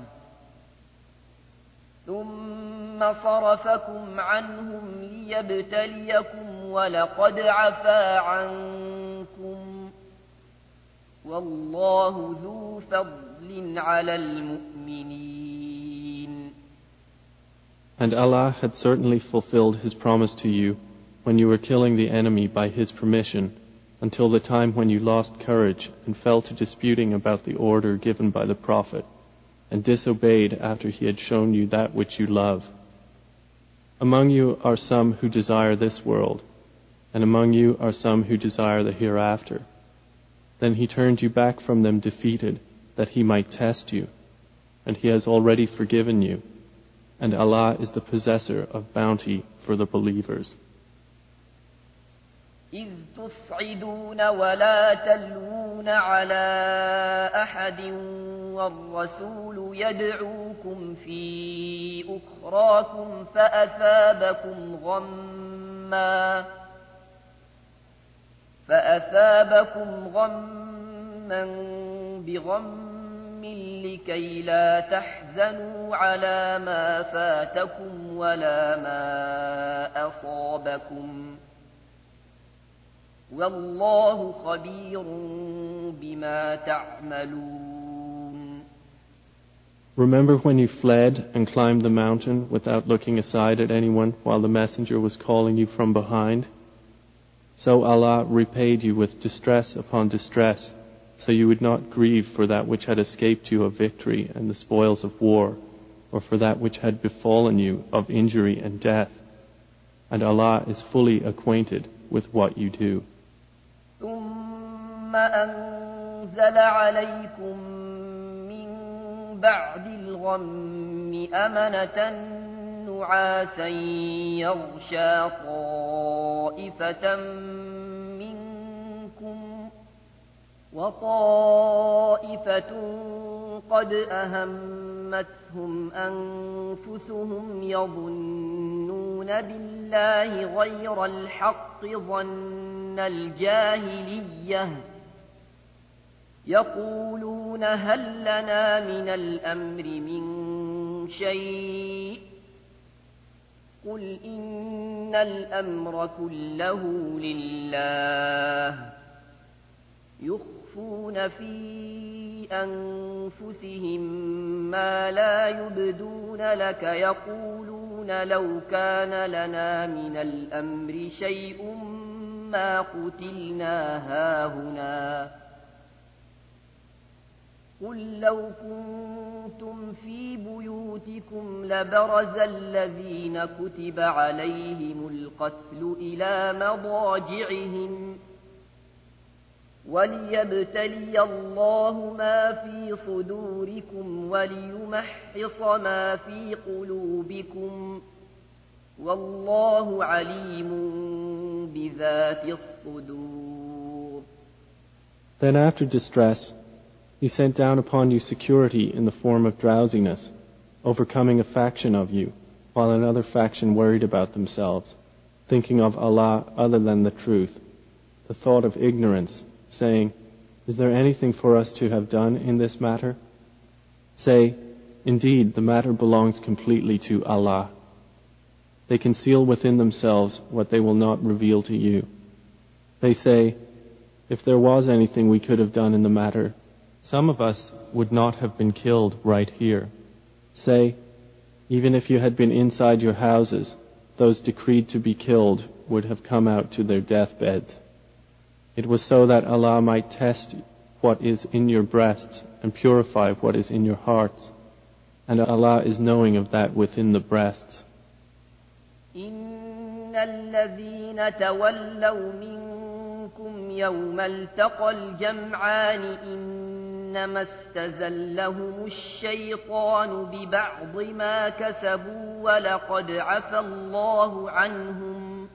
ثُمَّ صَرَفَكُمْ عَنْهُمْ لِيَبْتَلِيَكُمْ وَلَقَدْ عَفَا عَنكُمْ وَاللَّهُ ذُو فَضْلٍ عَلَى الْمُؤْمِنِينَ. And Allah had certainly fulfilled His promise to you when you were killing the enemy by His permission, until the time when you lost courage and fell to disputing about the order given by the Prophet, and disobeyed after he had shown you that which you love. Among you are some who desire this world, and among you are some who desire the hereafter. Then He turned you back from them defeated, that He might test you, and He has already forgiven you, and Allah is the possessor of bounty for the believers. إِذْ تُصْعِدُونَ وَلَا تَلْوُونَ عَلَى أَحَدٍ وَالرَّسُولُ يَدْعُوكُمْ فِي أُخْرَاكُمْ فَأَثَابَكُمْ غَمًّا بِغَمٍّ لِكَيْ لَا تَحْزَنُوا عَلَى مَا فَاتَكُمْ وَلَا مَا أَصَابَكُمْ وَاللَّهُ خَبِيرٌ بِمَا تَعْمَلُونَ. Remember when you fled and climbed the mountain without looking aside at anyone while the messenger was calling you from behind? So Allah repaid you with distress upon distress, so you would not grieve for that which had escaped you of victory and the spoils of war, or for that which had befallen you of injury and death. And Allah is fully acquainted with what you do. ثُمَّ أَنزَلَ عَلَيْكُم مِّن بَعْدِ الْغَمِّ أَمَنَةً نُّعَاسًا يَغْشَىٰ طَائِفَةً مِّنكُمْ وَطَائِفَةٌ قَدْ أَهَمَّتْهُمْ أَنفُسُهُمْ يَظُنُّونَ بِاللَّهِ غَيْرَ الْحَقِّ ظَنَّ الْجَاهِلِيَّةِ يَقُولُونَ هَل لَّنَا مِنَ الْأَمْرِ مِن شَيْءٍ قُلْ إِنَّ الْأَمْرَ كُلَّهُ لِلَّهِ يُخْفُونَ فِي أَنفُسِهِم مَّا لَا يُبْدُونَ لَكَ يَقُولُونَ لَوْ كَانَ لَنَا مِنَ الْأَمْرِ شَيْءٌ مَّا قُتِلْنَا هَاهُنَا قُل لَّوْ كُنتُمْ فِي بُيُوتِكُمْ لَبَرَزَ الَّذِينَ كُتِبَ عَلَيْهِمُ الْقَتْلُ إِلَىٰ مَضَاجِعِهِمْ وليبتلي الله ما في صدوركم وليمحص ما في قلوبكم والله عليم بذات الصدور. Then after distress, He sent down upon you security in the form of drowsiness, overcoming a faction of you, while another faction worried about themselves, thinking of Allah other than the truth, the thought of ignorance, saying, "Is there anything for us to have done in this matter?" Say, "Indeed, the matter belongs completely to Allah." They conceal within themselves what they will not reveal to you. They say, "If there was anything we could have done in the matter, some of us would not have been killed right here." Say, "Even if you had been inside your houses, those decreed to be killed would have come out to their deathbeds. It was so that Allah might test what is in your breasts and purify what is in your hearts, and Allah is knowing of that within the breasts." إن الذين تولوا منكم يوم التقى الجمعان إنما استزلهم الشيطان ببعض ما كسبوا ولقد عفى الله عنهم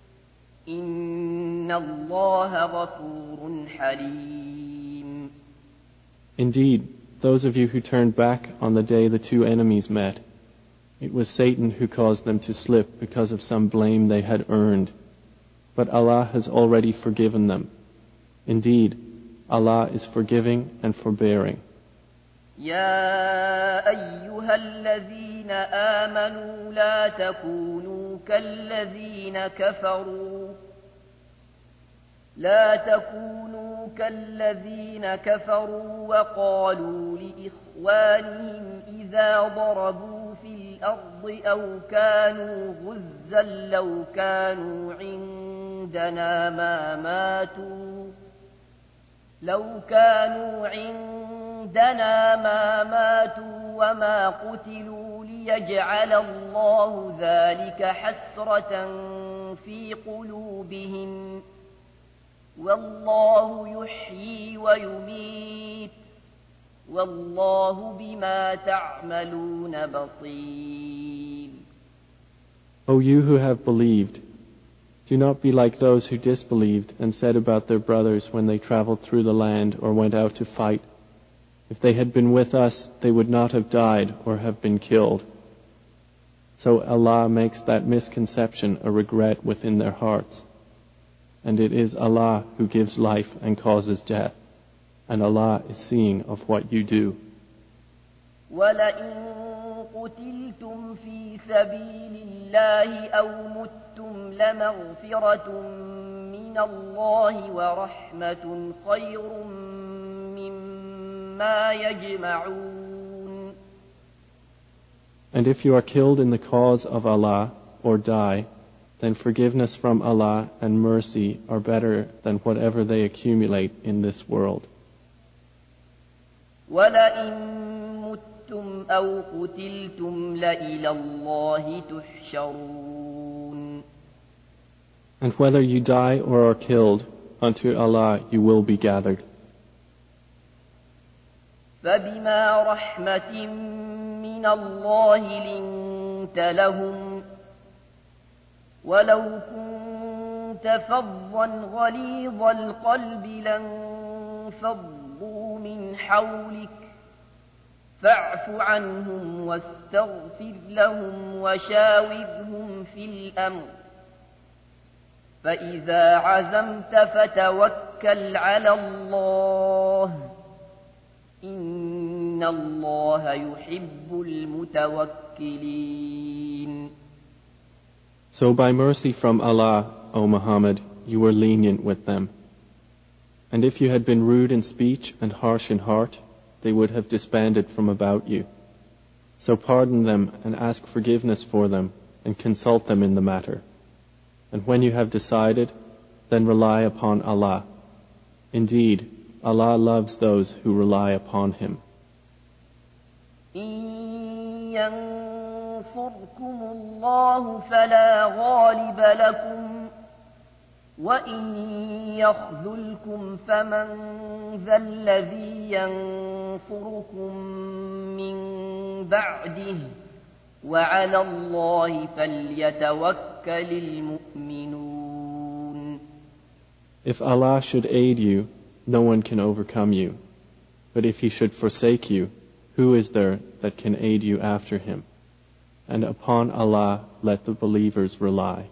إن الله غفور حليم. Indeed, those of you who turned back on the day the two enemies met, it was Satan who caused them to slip because of some blame they had earned. But Allah has already forgiven them. Indeed, Allah is forgiving and forbearing. يا أيها الذين آمنوا لا تكونوا كالذين كفروا وقالوا لإخوانهم إذا ضربوا في الأرض أو كانوا غزا لو كانوا عندنا ما ماتوا وما قتلوا ليجعل الله ذلك حسرة في قلوبهم والله يحيي ويميت والله بما تعملون بصير. O you who have believed, do not be like those who disbelieved and said about their brothers when they traveled through the land or went out to fight, "If they had been with us, they would not have died or have been killed." So Allah makes that misconception a regret within their hearts. And it is Allah who gives life and causes death, and Allah is seeing of what you do. وَلَئِن قُتِلْتُمْ فِي سَبِيلِ اللَّهِ أَوْ مُتُّمْ لَمَغْفِرَةٌ مِّنَ اللَّهِ وَرَحْمَةٌ خَيْرٌ مِّمَّا يَجْمَعُونَ. And if you are killed in the cause of Allah or die, then forgiveness from Allah and mercy are better than whatever they accumulate in this world. وَلَئِن مُتُّمْ أَوْ قُتِلْتُمْ لَإِلَى اللَّهِ تُحْشَرُونَ. And whether you die or are killed, unto Allah you will be gathered. فَبِمَا رَحْمَةٍ مِّنَ اللَّهِ لِنتَ لَهُمْ ولو كنت فظا غليظ القلب لانفضوا من حولك فاعف عنهم واستغفر لهم وشاورهم في الأمر فإذا عزمت فتوكل على الله إن الله يحب المتوكلين. So by mercy from Allah, O Muhammad, you were lenient with them. And if you had been rude in speech and harsh in heart, they would have disbanded from about you. So pardon them and ask forgiveness for them and consult them in the matter. And when you have decided, then rely upon Allah. Indeed, Allah loves those who rely upon Him. ينصركم الله فلا غالب لكم وإن يخذلكم فمن ذا الذي ينصركم من بعده وعلى الله فليتوكل المؤمنون. If Allah should aid you, no one can overcome you. But if He should forsake you, who is there that can aid you after Him? And upon Allah let the believers rely.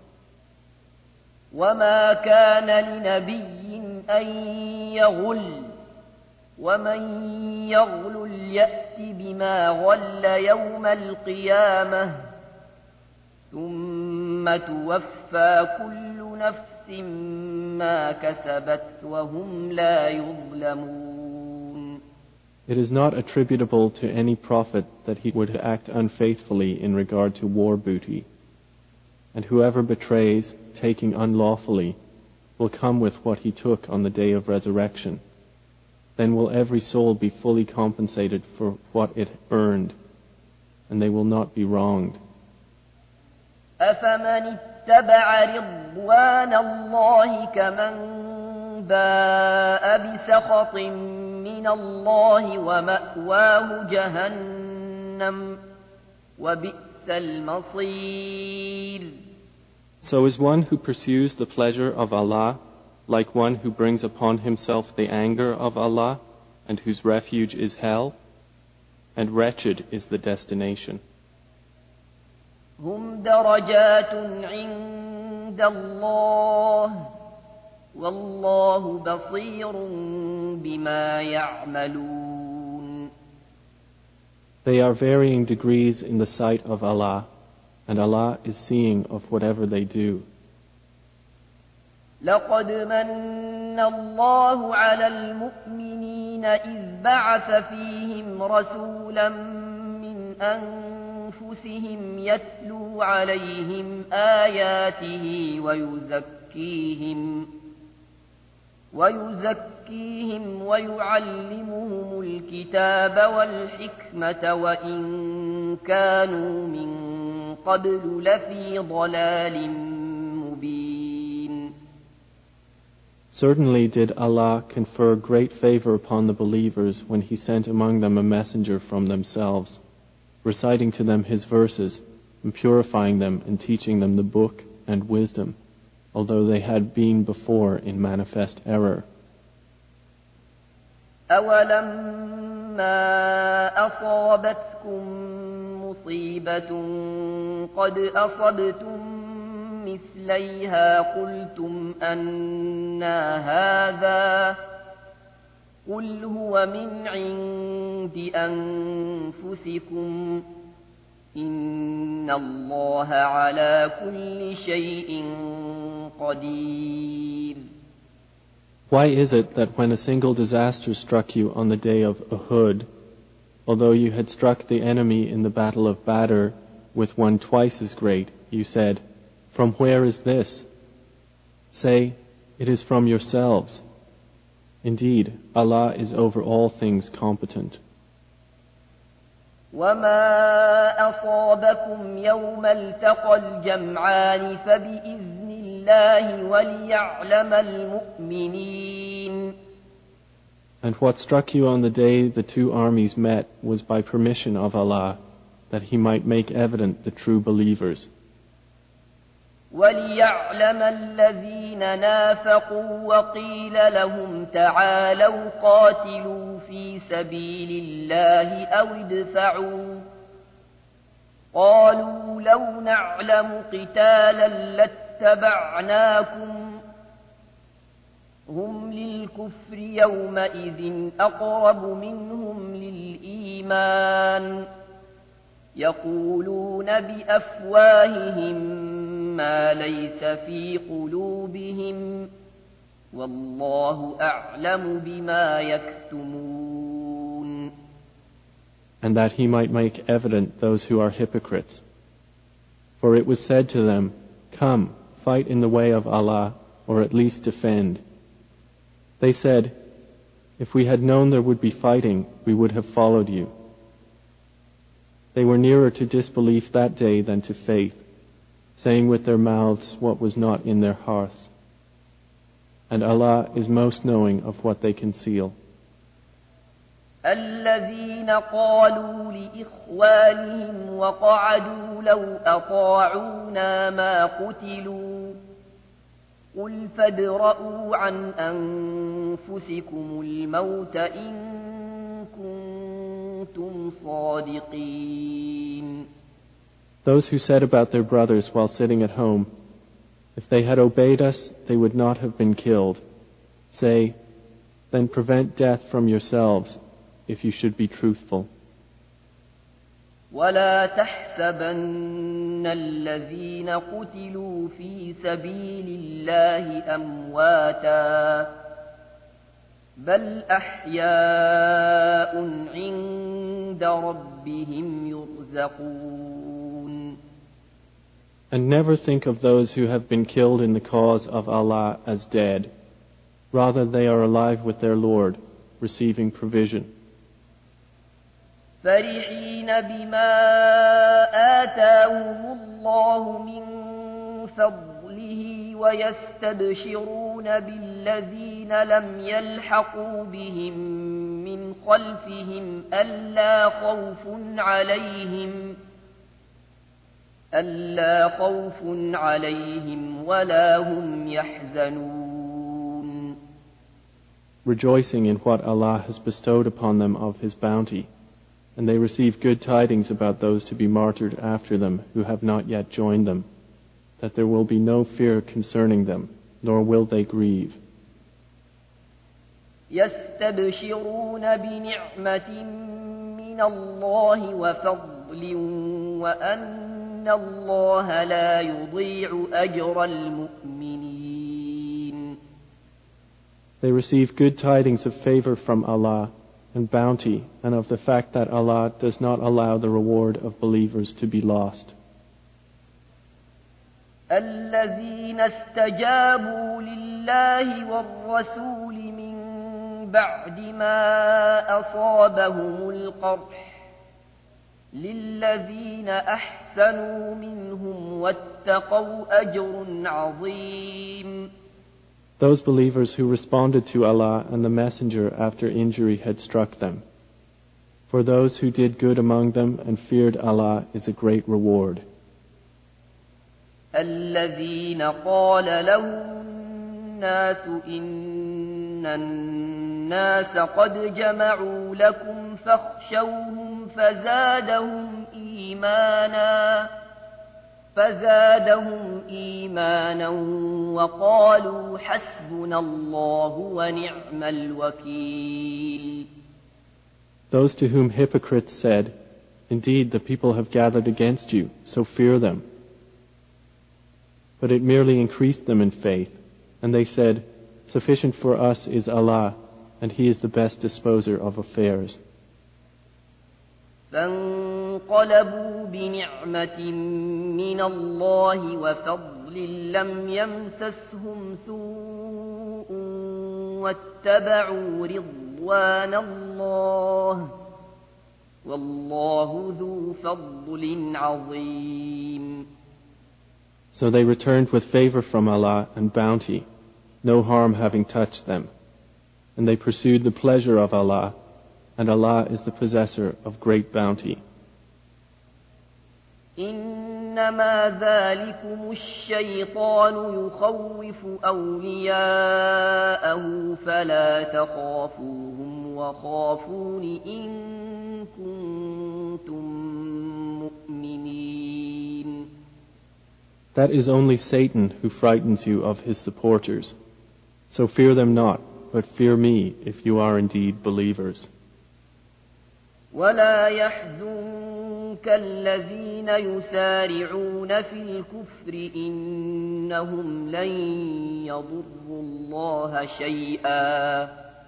وما كان لنبي أن يغل ومن يغل يأت بما غل يوم القيامة ثم توفى كل نفس ما كسبت وهم لا يظلمون. It is not attributable to any prophet that he would act unfaithfully in regard to war booty. And whoever betrays, taking unlawfully, will come with what he took on the day of resurrection. Then will every soul be fully compensated for what it earned, and they will not be wronged. أفمن اتبع رضوان الله كمن باء بسخط من الله ومأواه جهنم وبئس المصير. So is one who pursues the pleasure of Allah like one who brings upon himself the anger of Allah and whose refuge is hell? And wretched is the destination. هم درجات عند الله والله بصير بما يعملون. They are varying degrees in the sight of Allah, and Allah is seeing of whatever they do. لقد من الله على المؤمنين إذ بعث فيهم رسولا من أنفسهم يتلو عليهم آياته ويزكيهم ويعلمهم الكتاب والحكمة وإن كانوا من قبل لفي ضلال مبين. Certainly did Allah confer great favor upon the believers when He sent among them a messenger from themselves, reciting to them His verses, and purifying them and teaching them the book and wisdom, although they had been before in manifest error. أَوَلَمَّا أَصَابَتْكُم مُّصِيبَةٌ قَدْ أَصَبْتُم مثليها قلتم أنى هذا قل هو من عند أنفسكم إن الله على كل شيء قدير. Why is it that when a single disaster struck you on the day of Uhud, although you had struck the enemy in the battle of Badr with one twice as great, you said, "From where is this?" Say, "It is from yourselves." Indeed, Allah is over all things competent. وَمَا أَصَابَكُمْ يَوْمَ الْتَقَى الْجَمْعَانِ فَبِإِذْنِ اللَّهِ وَلِيَعْلَمَ الْمُؤْمِنِينَ. And what struck you on the day the two armies met was by permission of Allah, that He might make evident the true believers. وَلِيَعْلَمَ الَّذِينَ نَافَقُوا وَقِيلَ لَهُمْ تَعَالَوْا قَاتِلُوا فِي سَبِيلِ اللَّهِ أَوِ ادْفَعُوا قَالُوا لَوْ نَعْلَمُ قِتَالًا لَاتَّبَعْنَاكُمْ هُمْ لِلْكُفْرِ يَوْمَئِذٍ أَقْرَبُ مِنْهُمْ لِلْإِيمَانِ يَقُولُونَ بِأَفْوَاهِهِمْ ما ليس في قلوبهم والله أعلم بما يكتمون. And that He might make evident those who are hypocrites. For it was said to them, "Come, fight in the way of Allah, or at least defend." They said, "If we had known there would be fighting, we would have followed you." They were nearer to disbelief that day than to faith, saying with their mouths what was not in their hearts. and Allah is most knowing of what they conceal. الذين قالوا لإخوانهم وقعدوا لو أطاعونا ما قتلوا قل فادرءوا عن أنفسكم الموت إن كنتم صادقين. Those who said about their brothers while sitting at home, if they had obeyed us, they would not have been killed. Say, then prevent death from yourselves, if you should be truthful. ولا تحسبن الذين قتلوا في سبيل الله أمواتا بل أحياء عند ربهم يرزقون. And never think of those who have been killed in the cause of Allah as dead. Rather, they are alive with their Lord, receiving provision. فرحين بما آتاهم الله من فضله ويستبشرون بالذين لم يلحقوا بهم من خلفهم ألا خوف عليهم ولا هم يحزنون. Rejoicing in what Allah has bestowed upon them of His bounty, and they receive good tidings about those to be martyred after them who have not yet joined them, that there will be no fear concerning them, nor will they grieve. يستبشرون بنعمة من الله وفضل وأن الله لا يضيع أجر المؤمنين. They receive good tidings of favor from Allah and bounty, and of the fact that Allah does not allow the reward of believers to be lost. الذين استجابوا لله والرسول من بعد ما أصابهم القرح للذين أحسنوا منهم واتقوا أجر عظيم. Those believers who responded to Allah and the Messenger after injury had struck them. For those who did good among them and feared Allah is a great reward. الذين قال لهم الناس إن الناس قد جمعوا لكم فاخشوهم فزادهم إيمانا وقالوا حسبنا الله ونعم الوكيل. Those to whom hypocrites said, indeed the people have gathered against you, so fear them. But it merely increased them in faith, and they said, sufficient for us is Allah, and He is the best disposer of affairs. فانقلبوا بنعمة من الله وفضل لم يمسسهم سوء واتبعوا رضوان الله والله ذو فضل عظيم. So they returned with favor from Allah and bounty, no harm having touched them. And they pursued the pleasure of Allah, and Allah is the possessor of great bounty. إنما ذلكم الشيطان يخوف أولياءه فلا تخافوهم وخافون إن كنتم مؤمنين. That is only Satan who frightens you of his supporters. So fear them not, but fear me if you are indeed believers. ولا يحزنك الذين يسارعون في الكفر إنهم لن يضروا الله شيئا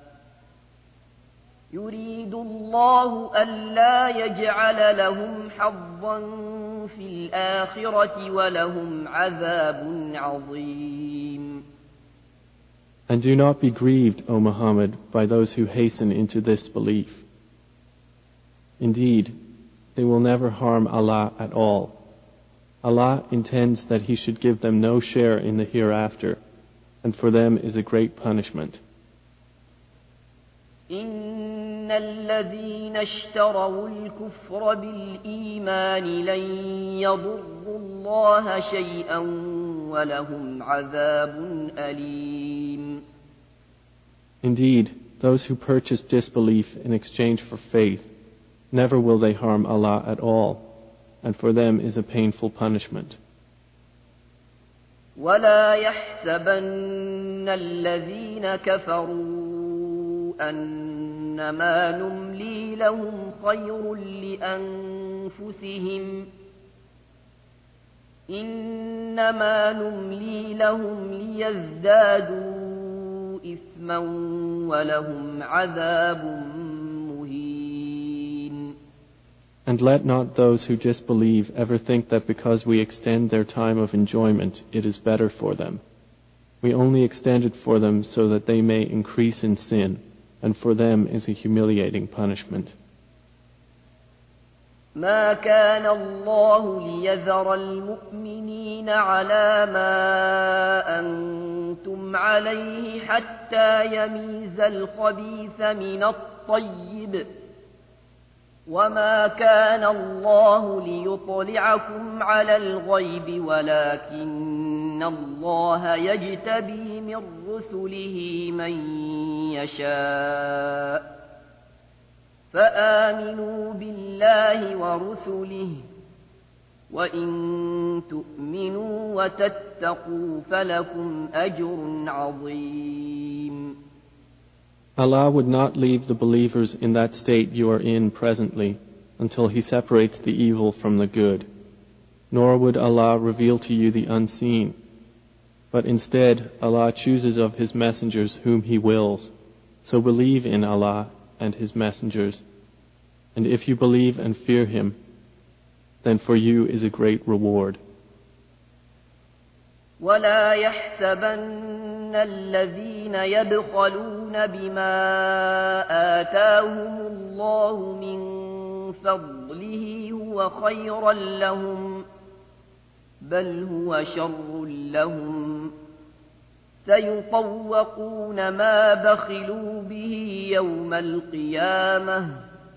يريد الله ألا يجعل لهم حظا في الآخرة ولهم عذاب عظيم. And do not be grieved, O Muhammad, by those who hasten into this belief. Indeed, they will never harm Allah at all. Allah intends that He should give them no share in the hereafter, and for them is a great punishment. إن الذين اشتروا الكفر بالإيمان لن يضروا الله شيئا ولهم عذاب أليم. Indeed, those who purchase disbelief in exchange for faith, never will they harm Allah at all, and for them is a painful punishment. ولا يحسبن الذين كفروا أنما نملي لهم خير لأنفسهم إنما نملي لهم ليزدادوا إثما ولهم عذاب مهين. And let not those who disbelieve ever think that because we extend their time of enjoyment, it is better for them. We only extend it for them so that they may increase in sin, and for them is a humiliating punishment. ما كان الله ليذر المؤمنين على ما أنتم عليه حتى يميز الخبيث من الطيب وما كان الله ليطلعكم على الغيب ولكن الله يجتبي من رسله من يشاء فآمنوا بالله ورسله وإن تؤمنوا وتتقوا فلكم أجر عظيم. Allah would not leave the believers in that state you are in presently until He separates the evil from the good, nor would Allah reveal to you the unseen, but instead Allah chooses of His messengers whom He wills, so believe in Allah and His messengers, and if you believe and fear Him, then for you is a great reward. ولا يحسبن الذين يبخلون بما آتاهم الله من فضله هو خيرا لهم بل هو شر لهم سيطوقون ما بخلوا به يوم القيامة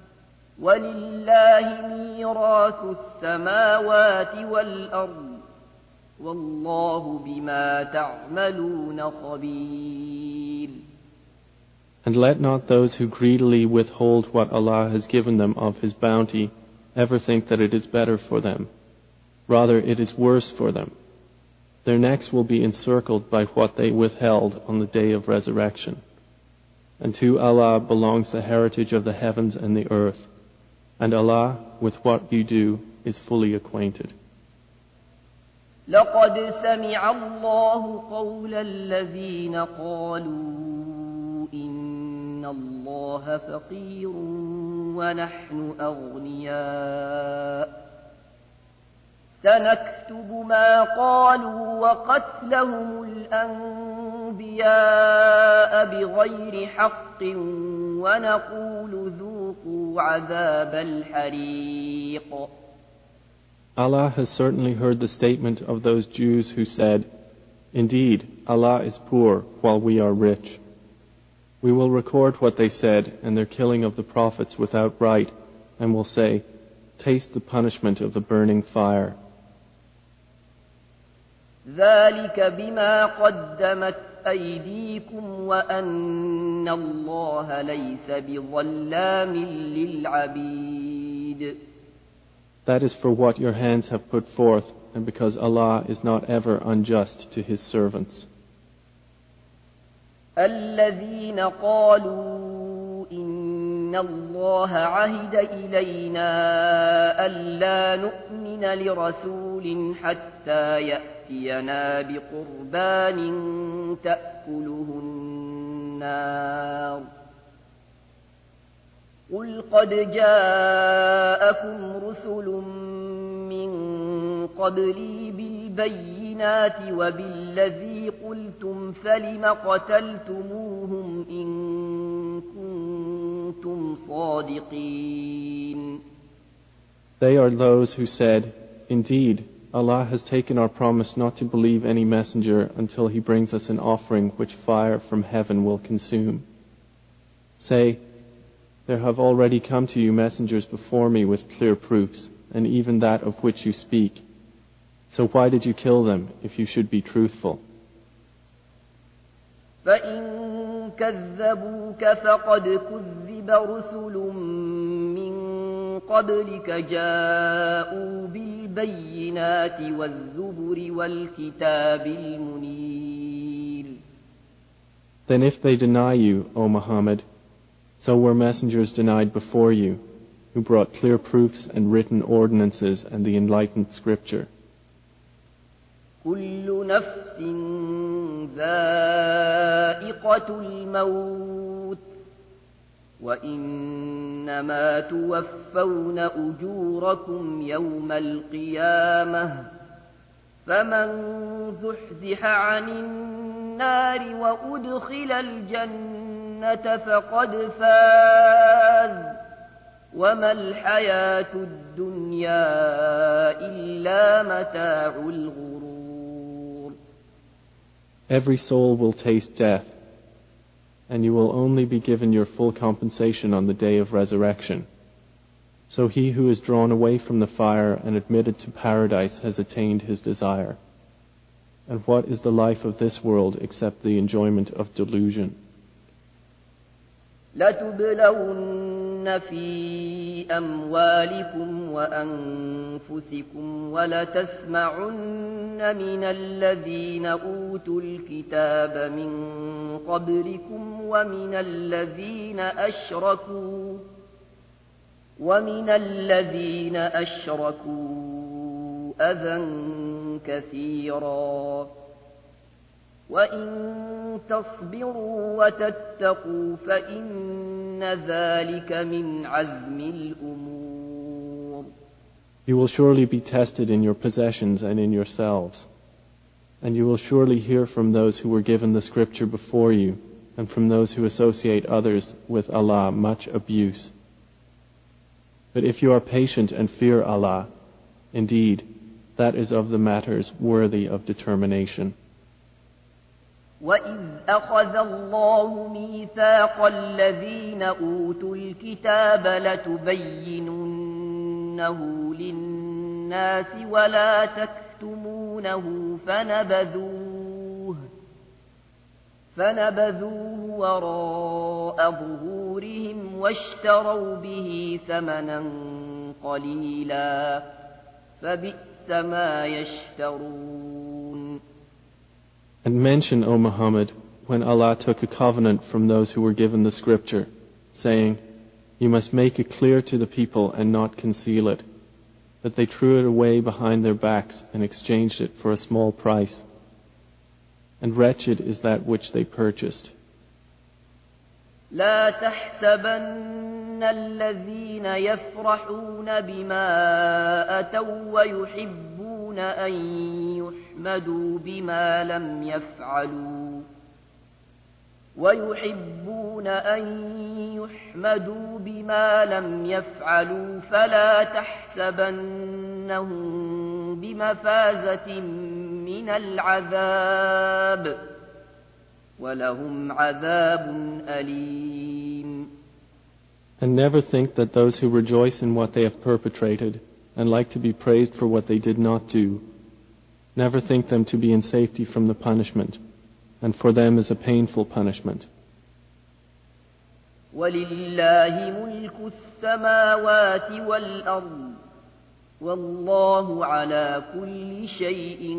ولله ميراث السماوات والأرض والله بما تعملون خبير. And let not those who greedily withhold what Allah has given them of His bounty ever think that it is better for them. Rather, it is worse for them. Their necks will be encircled by what they withheld on the day of resurrection. And to Allah belongs the heritage of the heavens and the earth, and Allah, with what you do, is fully acquainted. لقد سمع الله قول الذين قالوا إن الله فقير ونحن أغنياء سنكتب ما قالوا وقتلهم الأنبياء بغير حق ونقول ذوقوا عذاب الحريق. Allah has certainly heard the statement of those Jews who said, "Indeed, Allah is poor while we are rich." We will record what they said and their killing of the prophets without right, and will say, "Taste the punishment of the burning fire." ذلك بما قدمت أيديكم وأن الله ليس بظلام للعبيد. That is for what your hands have put forth, and because Allah is not ever unjust to His servants. الذين قالوا إن الله عهد إلينا ألا نؤمن لرسول حتى يأتينا بقربان تأكله النار قل قد جاءكم رسل من قبلي بالبينات وبالذي قلتم فلم قتلتموهم إن كنتم صادقين. They are those who said, "Indeed, Allah has taken our promise not to believe any messenger until he brings us an offering which fire from heaven will consume. Say, there have already come to you messengers before me with clear proofs, and even that of which you speak. So why did you kill them if you should be truthful? فَإِن كَذَّبُوكَ فَقَدْ كُذِّبَ رُسُلٌ مِّن قَبْلِكَ جَاءُوا بِالْبَيِّنَاتِ وَالزُّبُرِ وَالْكِتَابِ الْمُنِيرِ. Then if they deny you, O Muhammad, so were messengers denied before you, who brought clear proofs and written ordinances and the enlightened scripture. كل نفس ذائقة الموت وإنما توفون أجوركم يوم القيامة فمن زحزح عن النار وأدخل الجنة فقد فاز وما الحياة الدنيا إلا متاع الغرور. Every soul will taste death, and you will only be given your full compensation on the day of resurrection. So he who is drawn away from the fire and admitted to paradise has attained his desire. And what is the life of this world except the enjoyment of delusion? لَتُبْلَوُنَّ فِي أَمْوَالِكُمْ وَأَنفُسِكُمْ وَلَتَسْمَعُنَّ مِنَ الَّذِينَ أُوتُوا الْكِتَابَ مِنْ قَبْلِكُمْ وَمِنَ الَّذِينَ أَشْرَكُوا أَذًى كَثِيرًا وَإِن تَصْبِرُوا وَتَتَّقُوا فَإِنَّ ذَلِكَ مِنْ عَزْمِ الْأُمُورِ. You will surely be tested in your possessions and in yourselves, and you will surely hear from those who were given the scripture before you, and from those who associate others with Allah much abuse. But if you are patient and fear Allah, indeed, that is of the matters worthy of determination. وَإِذْ أَخَذَ اللَّهُ مِيثَاقَ الَّذِينَ أُوتُوا الْكِتَابَ لَتُبَيِّنُنَّهُ لِلنَّاسِ وَلَا تَكْتُمُونَهُ فَنَبَذُوهُ وَرَاءَ ظُهُورِهِمْ وَاشْتَرَوْا بِهِ ثَمَنًا قَلِيلًا فَبِئْسَ مَا يَشْتَرُونَ. And mention, O Muhammad, when Allah took a covenant from those who were given the scripture, saying, "You must make it clear to the people and not conceal it," that they threw it away behind their backs and exchanged it for a small price. And wretched is that which they purchased. لا تحسبن الذين يفرحون بما أتوا ويحبون أن يحمدوا بما لم يفعلوا فلا تحسبنهم بمفازة من العذاب وَلَهُمْ عَذَابٌ أَلِيمٌ. And never think that those who rejoice in what they have perpetrated and like to be praised for what they did not do, never think them to be in safety from the punishment, and for them is a painful punishment. وَلِلَّهِ مُلْكُ السَّمَاوَاتِ وَالْأَرْضِ وَاللَّهُ عَلَى كُلِّ شَيْءٍ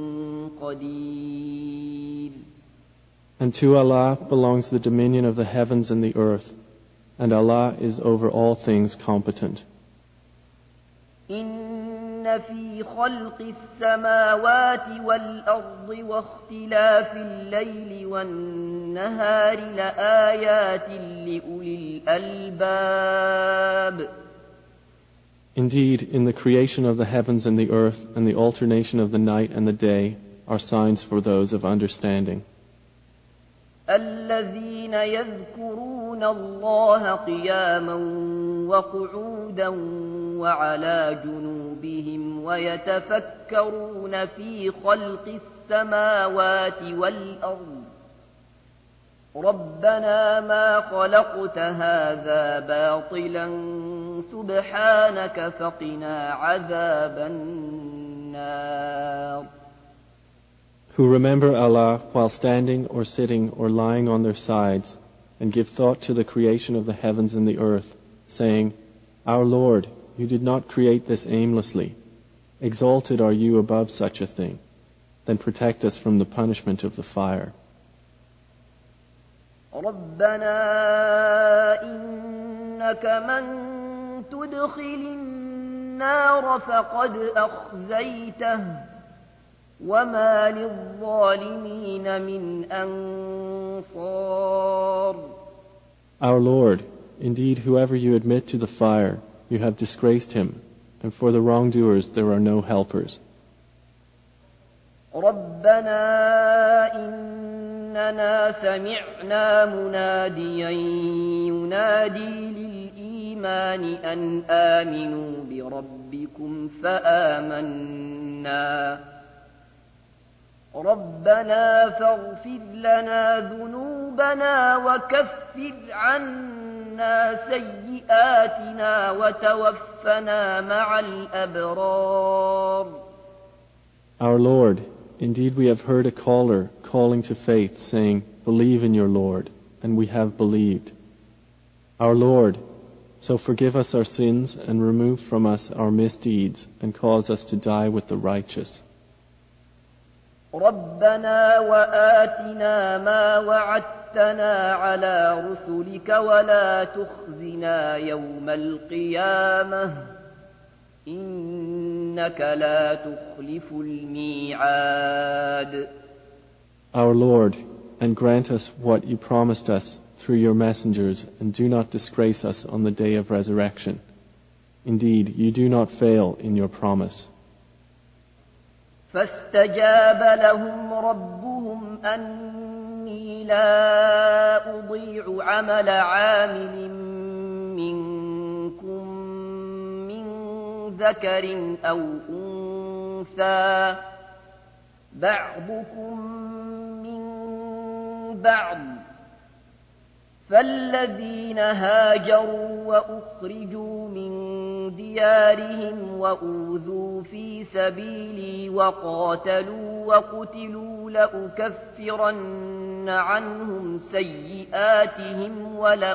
قَدِيرٌ. And to Allah belongs the dominion of the heavens and the earth, and Allah is over all things competent. إِنَّ فِي خَلْقِ السَّمَاوَاتِ وَالْأَرْضِ وَاخْتِلَافِ اللَّيْلِ وَالنَّهَارِ لَآيَاتٍ لِأُولِي الْأَلْبَابِ. Indeed, in the creation of the heavens and the earth and the alternation of the night and the day are signs for those of understanding. الذين يذكرون الله قياما وقعودا وعلى جنوبهم ويتفكرون في خلق السماوات والأرض ربنا ما خلقت هذا باطلا سبحانك فقنا عذاب النار. Who remember Allah while standing or sitting or lying on their sides, and give thought to the creation of the heavens and the earth, saying, Our Lord, you did not create this aimlessly. Exalted are you above such a thing. Then protect us from the punishment of the fire. ربنا إنك من تدخل النار فقد أخزيته وما للظالمين من أنصار. Our Lord, indeed whoever you admit to the fire, you have disgraced him, and for the wrongdoers there are no helpers. ربنا إننا سمعنا مناديا ينادي للإيمان أن آمنوا بربكم فآمنا ربنا فاغفر لنا ذنوبنا وكفر عنا سيئاتنا وتوفنا مع الأبرار. Our Lord, indeed we have heard a caller calling to faith, saying, Believe in your Lord, and we have believed. Our Lord, so forgive us our sins and remove from us our misdeeds and cause us to die with the righteous. ربنا وآتنا ما وعدتنا على رسلك ولا تخزنا يوم القيامة إنك لا تخلف الميعاد. Our Lord, and grant us what you promised us through your messengers, and do not disgrace us on the day of resurrection. Indeed, you do not fail in your promise. فاستجاب لهم ربهم أني لا أضيع عمل عامل منكم من ذكر أو أنثى بعضكم من بعض فالذين هاجروا وأخرجوا من ديارهم وأوذوا في سبيلي وقاتلوا وقتلوا لأكفرن عنهم سيئاتهم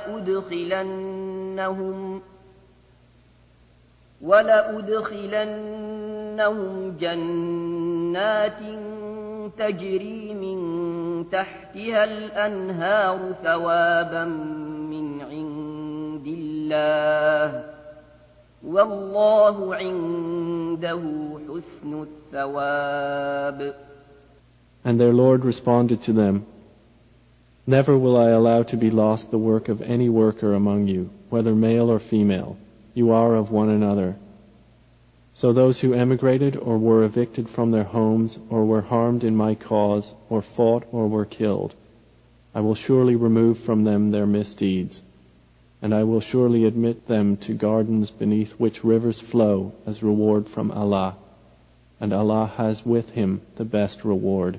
ولأدخلنهم جنات تجري من تحتها الأنهار ثوابا من عند الله والله عنده حسن الثواب. And their Lord responded to them, Never will I allow to be lost the work of any worker among you, whether male or female. You are of one another. So those who emigrated or were evicted from their homes or were harmed in my cause or fought or were killed, I will surely remove from them their misdeeds, and I will surely admit them to gardens beneath which rivers flow as reward from Allah, and Allah has with him the best reward.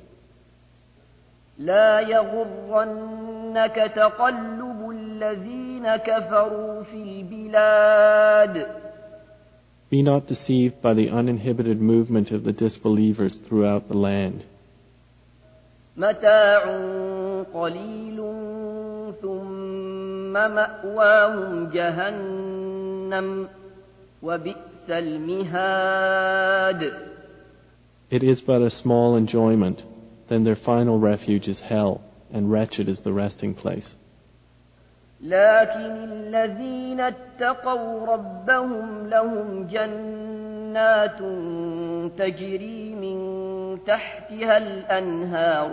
لا يغرنك تقلب الذين كفروا في البلاد. Be not deceived by the uninhibited movement of the disbelievers throughout the land. متاع قليل ثم مأواهم جهنم وبئس المهاد. It is but a small enjoyment, then their final refuge is hell, and wretched is the resting place. لكن الذين اتقوا ربهم لهم جنات تجري من تحتها الأنهار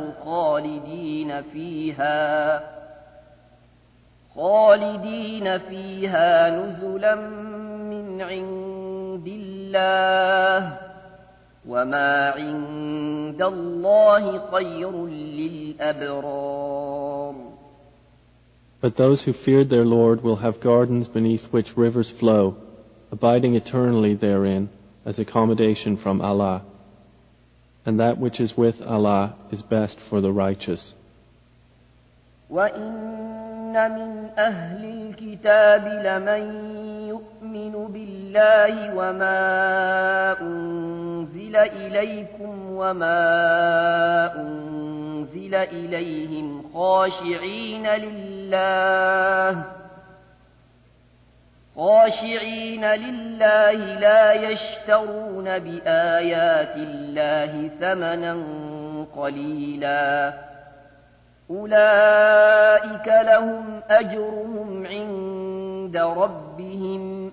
خالدين فيها نزلا من عند الله وما عند الله خير للأبرار. But those who feared their Lord will have gardens beneath which rivers flow, abiding eternally therein as accommodation from Allah. And that which is with Allah is best for the righteous. وَإِنَّ مِنْ أَهْلِ الْكِتَابِ لَمَنْ يُؤْمِنُ بِاللَّهِ وَمَا أُنْزِلَ إِلَيْكُمْ وَمَا أُنْزِلَ إِلَيْهِمْ خاشعين لله لا يشترون بآيات الله ثمنا قليلا أولئك لهم أجرهم عند ربهم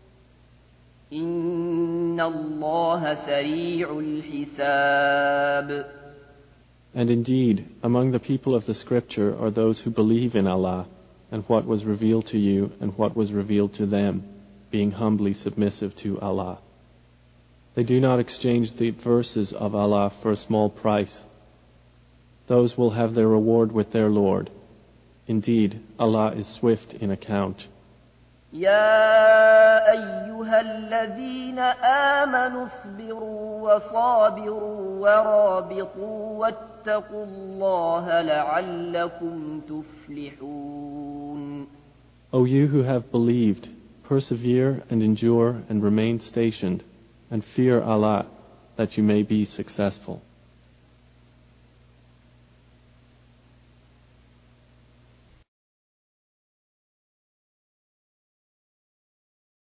إن الله سريع الحساب. And indeed, among the people of the scripture are those who believe in Allah and what was revealed to you and what was revealed to them, being humbly submissive to Allah. They do not exchange the verses of Allah for a small price. Those will have their reward with their Lord. Indeed, Allah is swift in account. يا أيها الذين آمنوا اصبروا وصابروا ورابطوا واتقوا الله لعلكم تفلحون. O you who have believed, persevere and endure and remain stationed, and fear Allah that you may be successful.